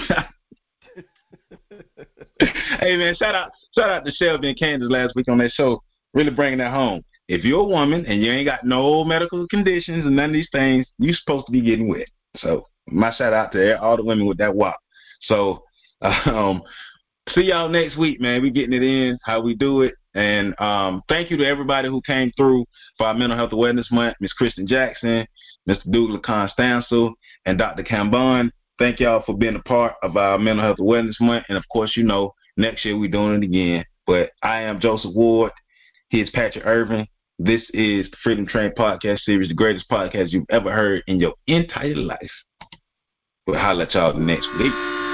Hey, man, shout out to Shelby and Candace last week on that show, really bringing that home. If you're a woman and you ain't got no medical conditions and none of these things, you're supposed to be getting wet. So my shout out to all the women with that WAP. So see y'all next week, man. We getting it in how we do it. And thank you to everybody who came through for our Mental Health Awareness Month. Miss Kristen Jackson, Mr. Douglas Constancel, and Dr. Cambon. Thank y'all for being a part of our Mental Health Awareness Month. And, of course, you know, Next year, we're doing it again. But I am Joseph Ward. He is Patrick Irvin. This is the Freedom Train Podcast Series, the greatest podcast you've ever heard in your entire life. We'll holler at y'all next week.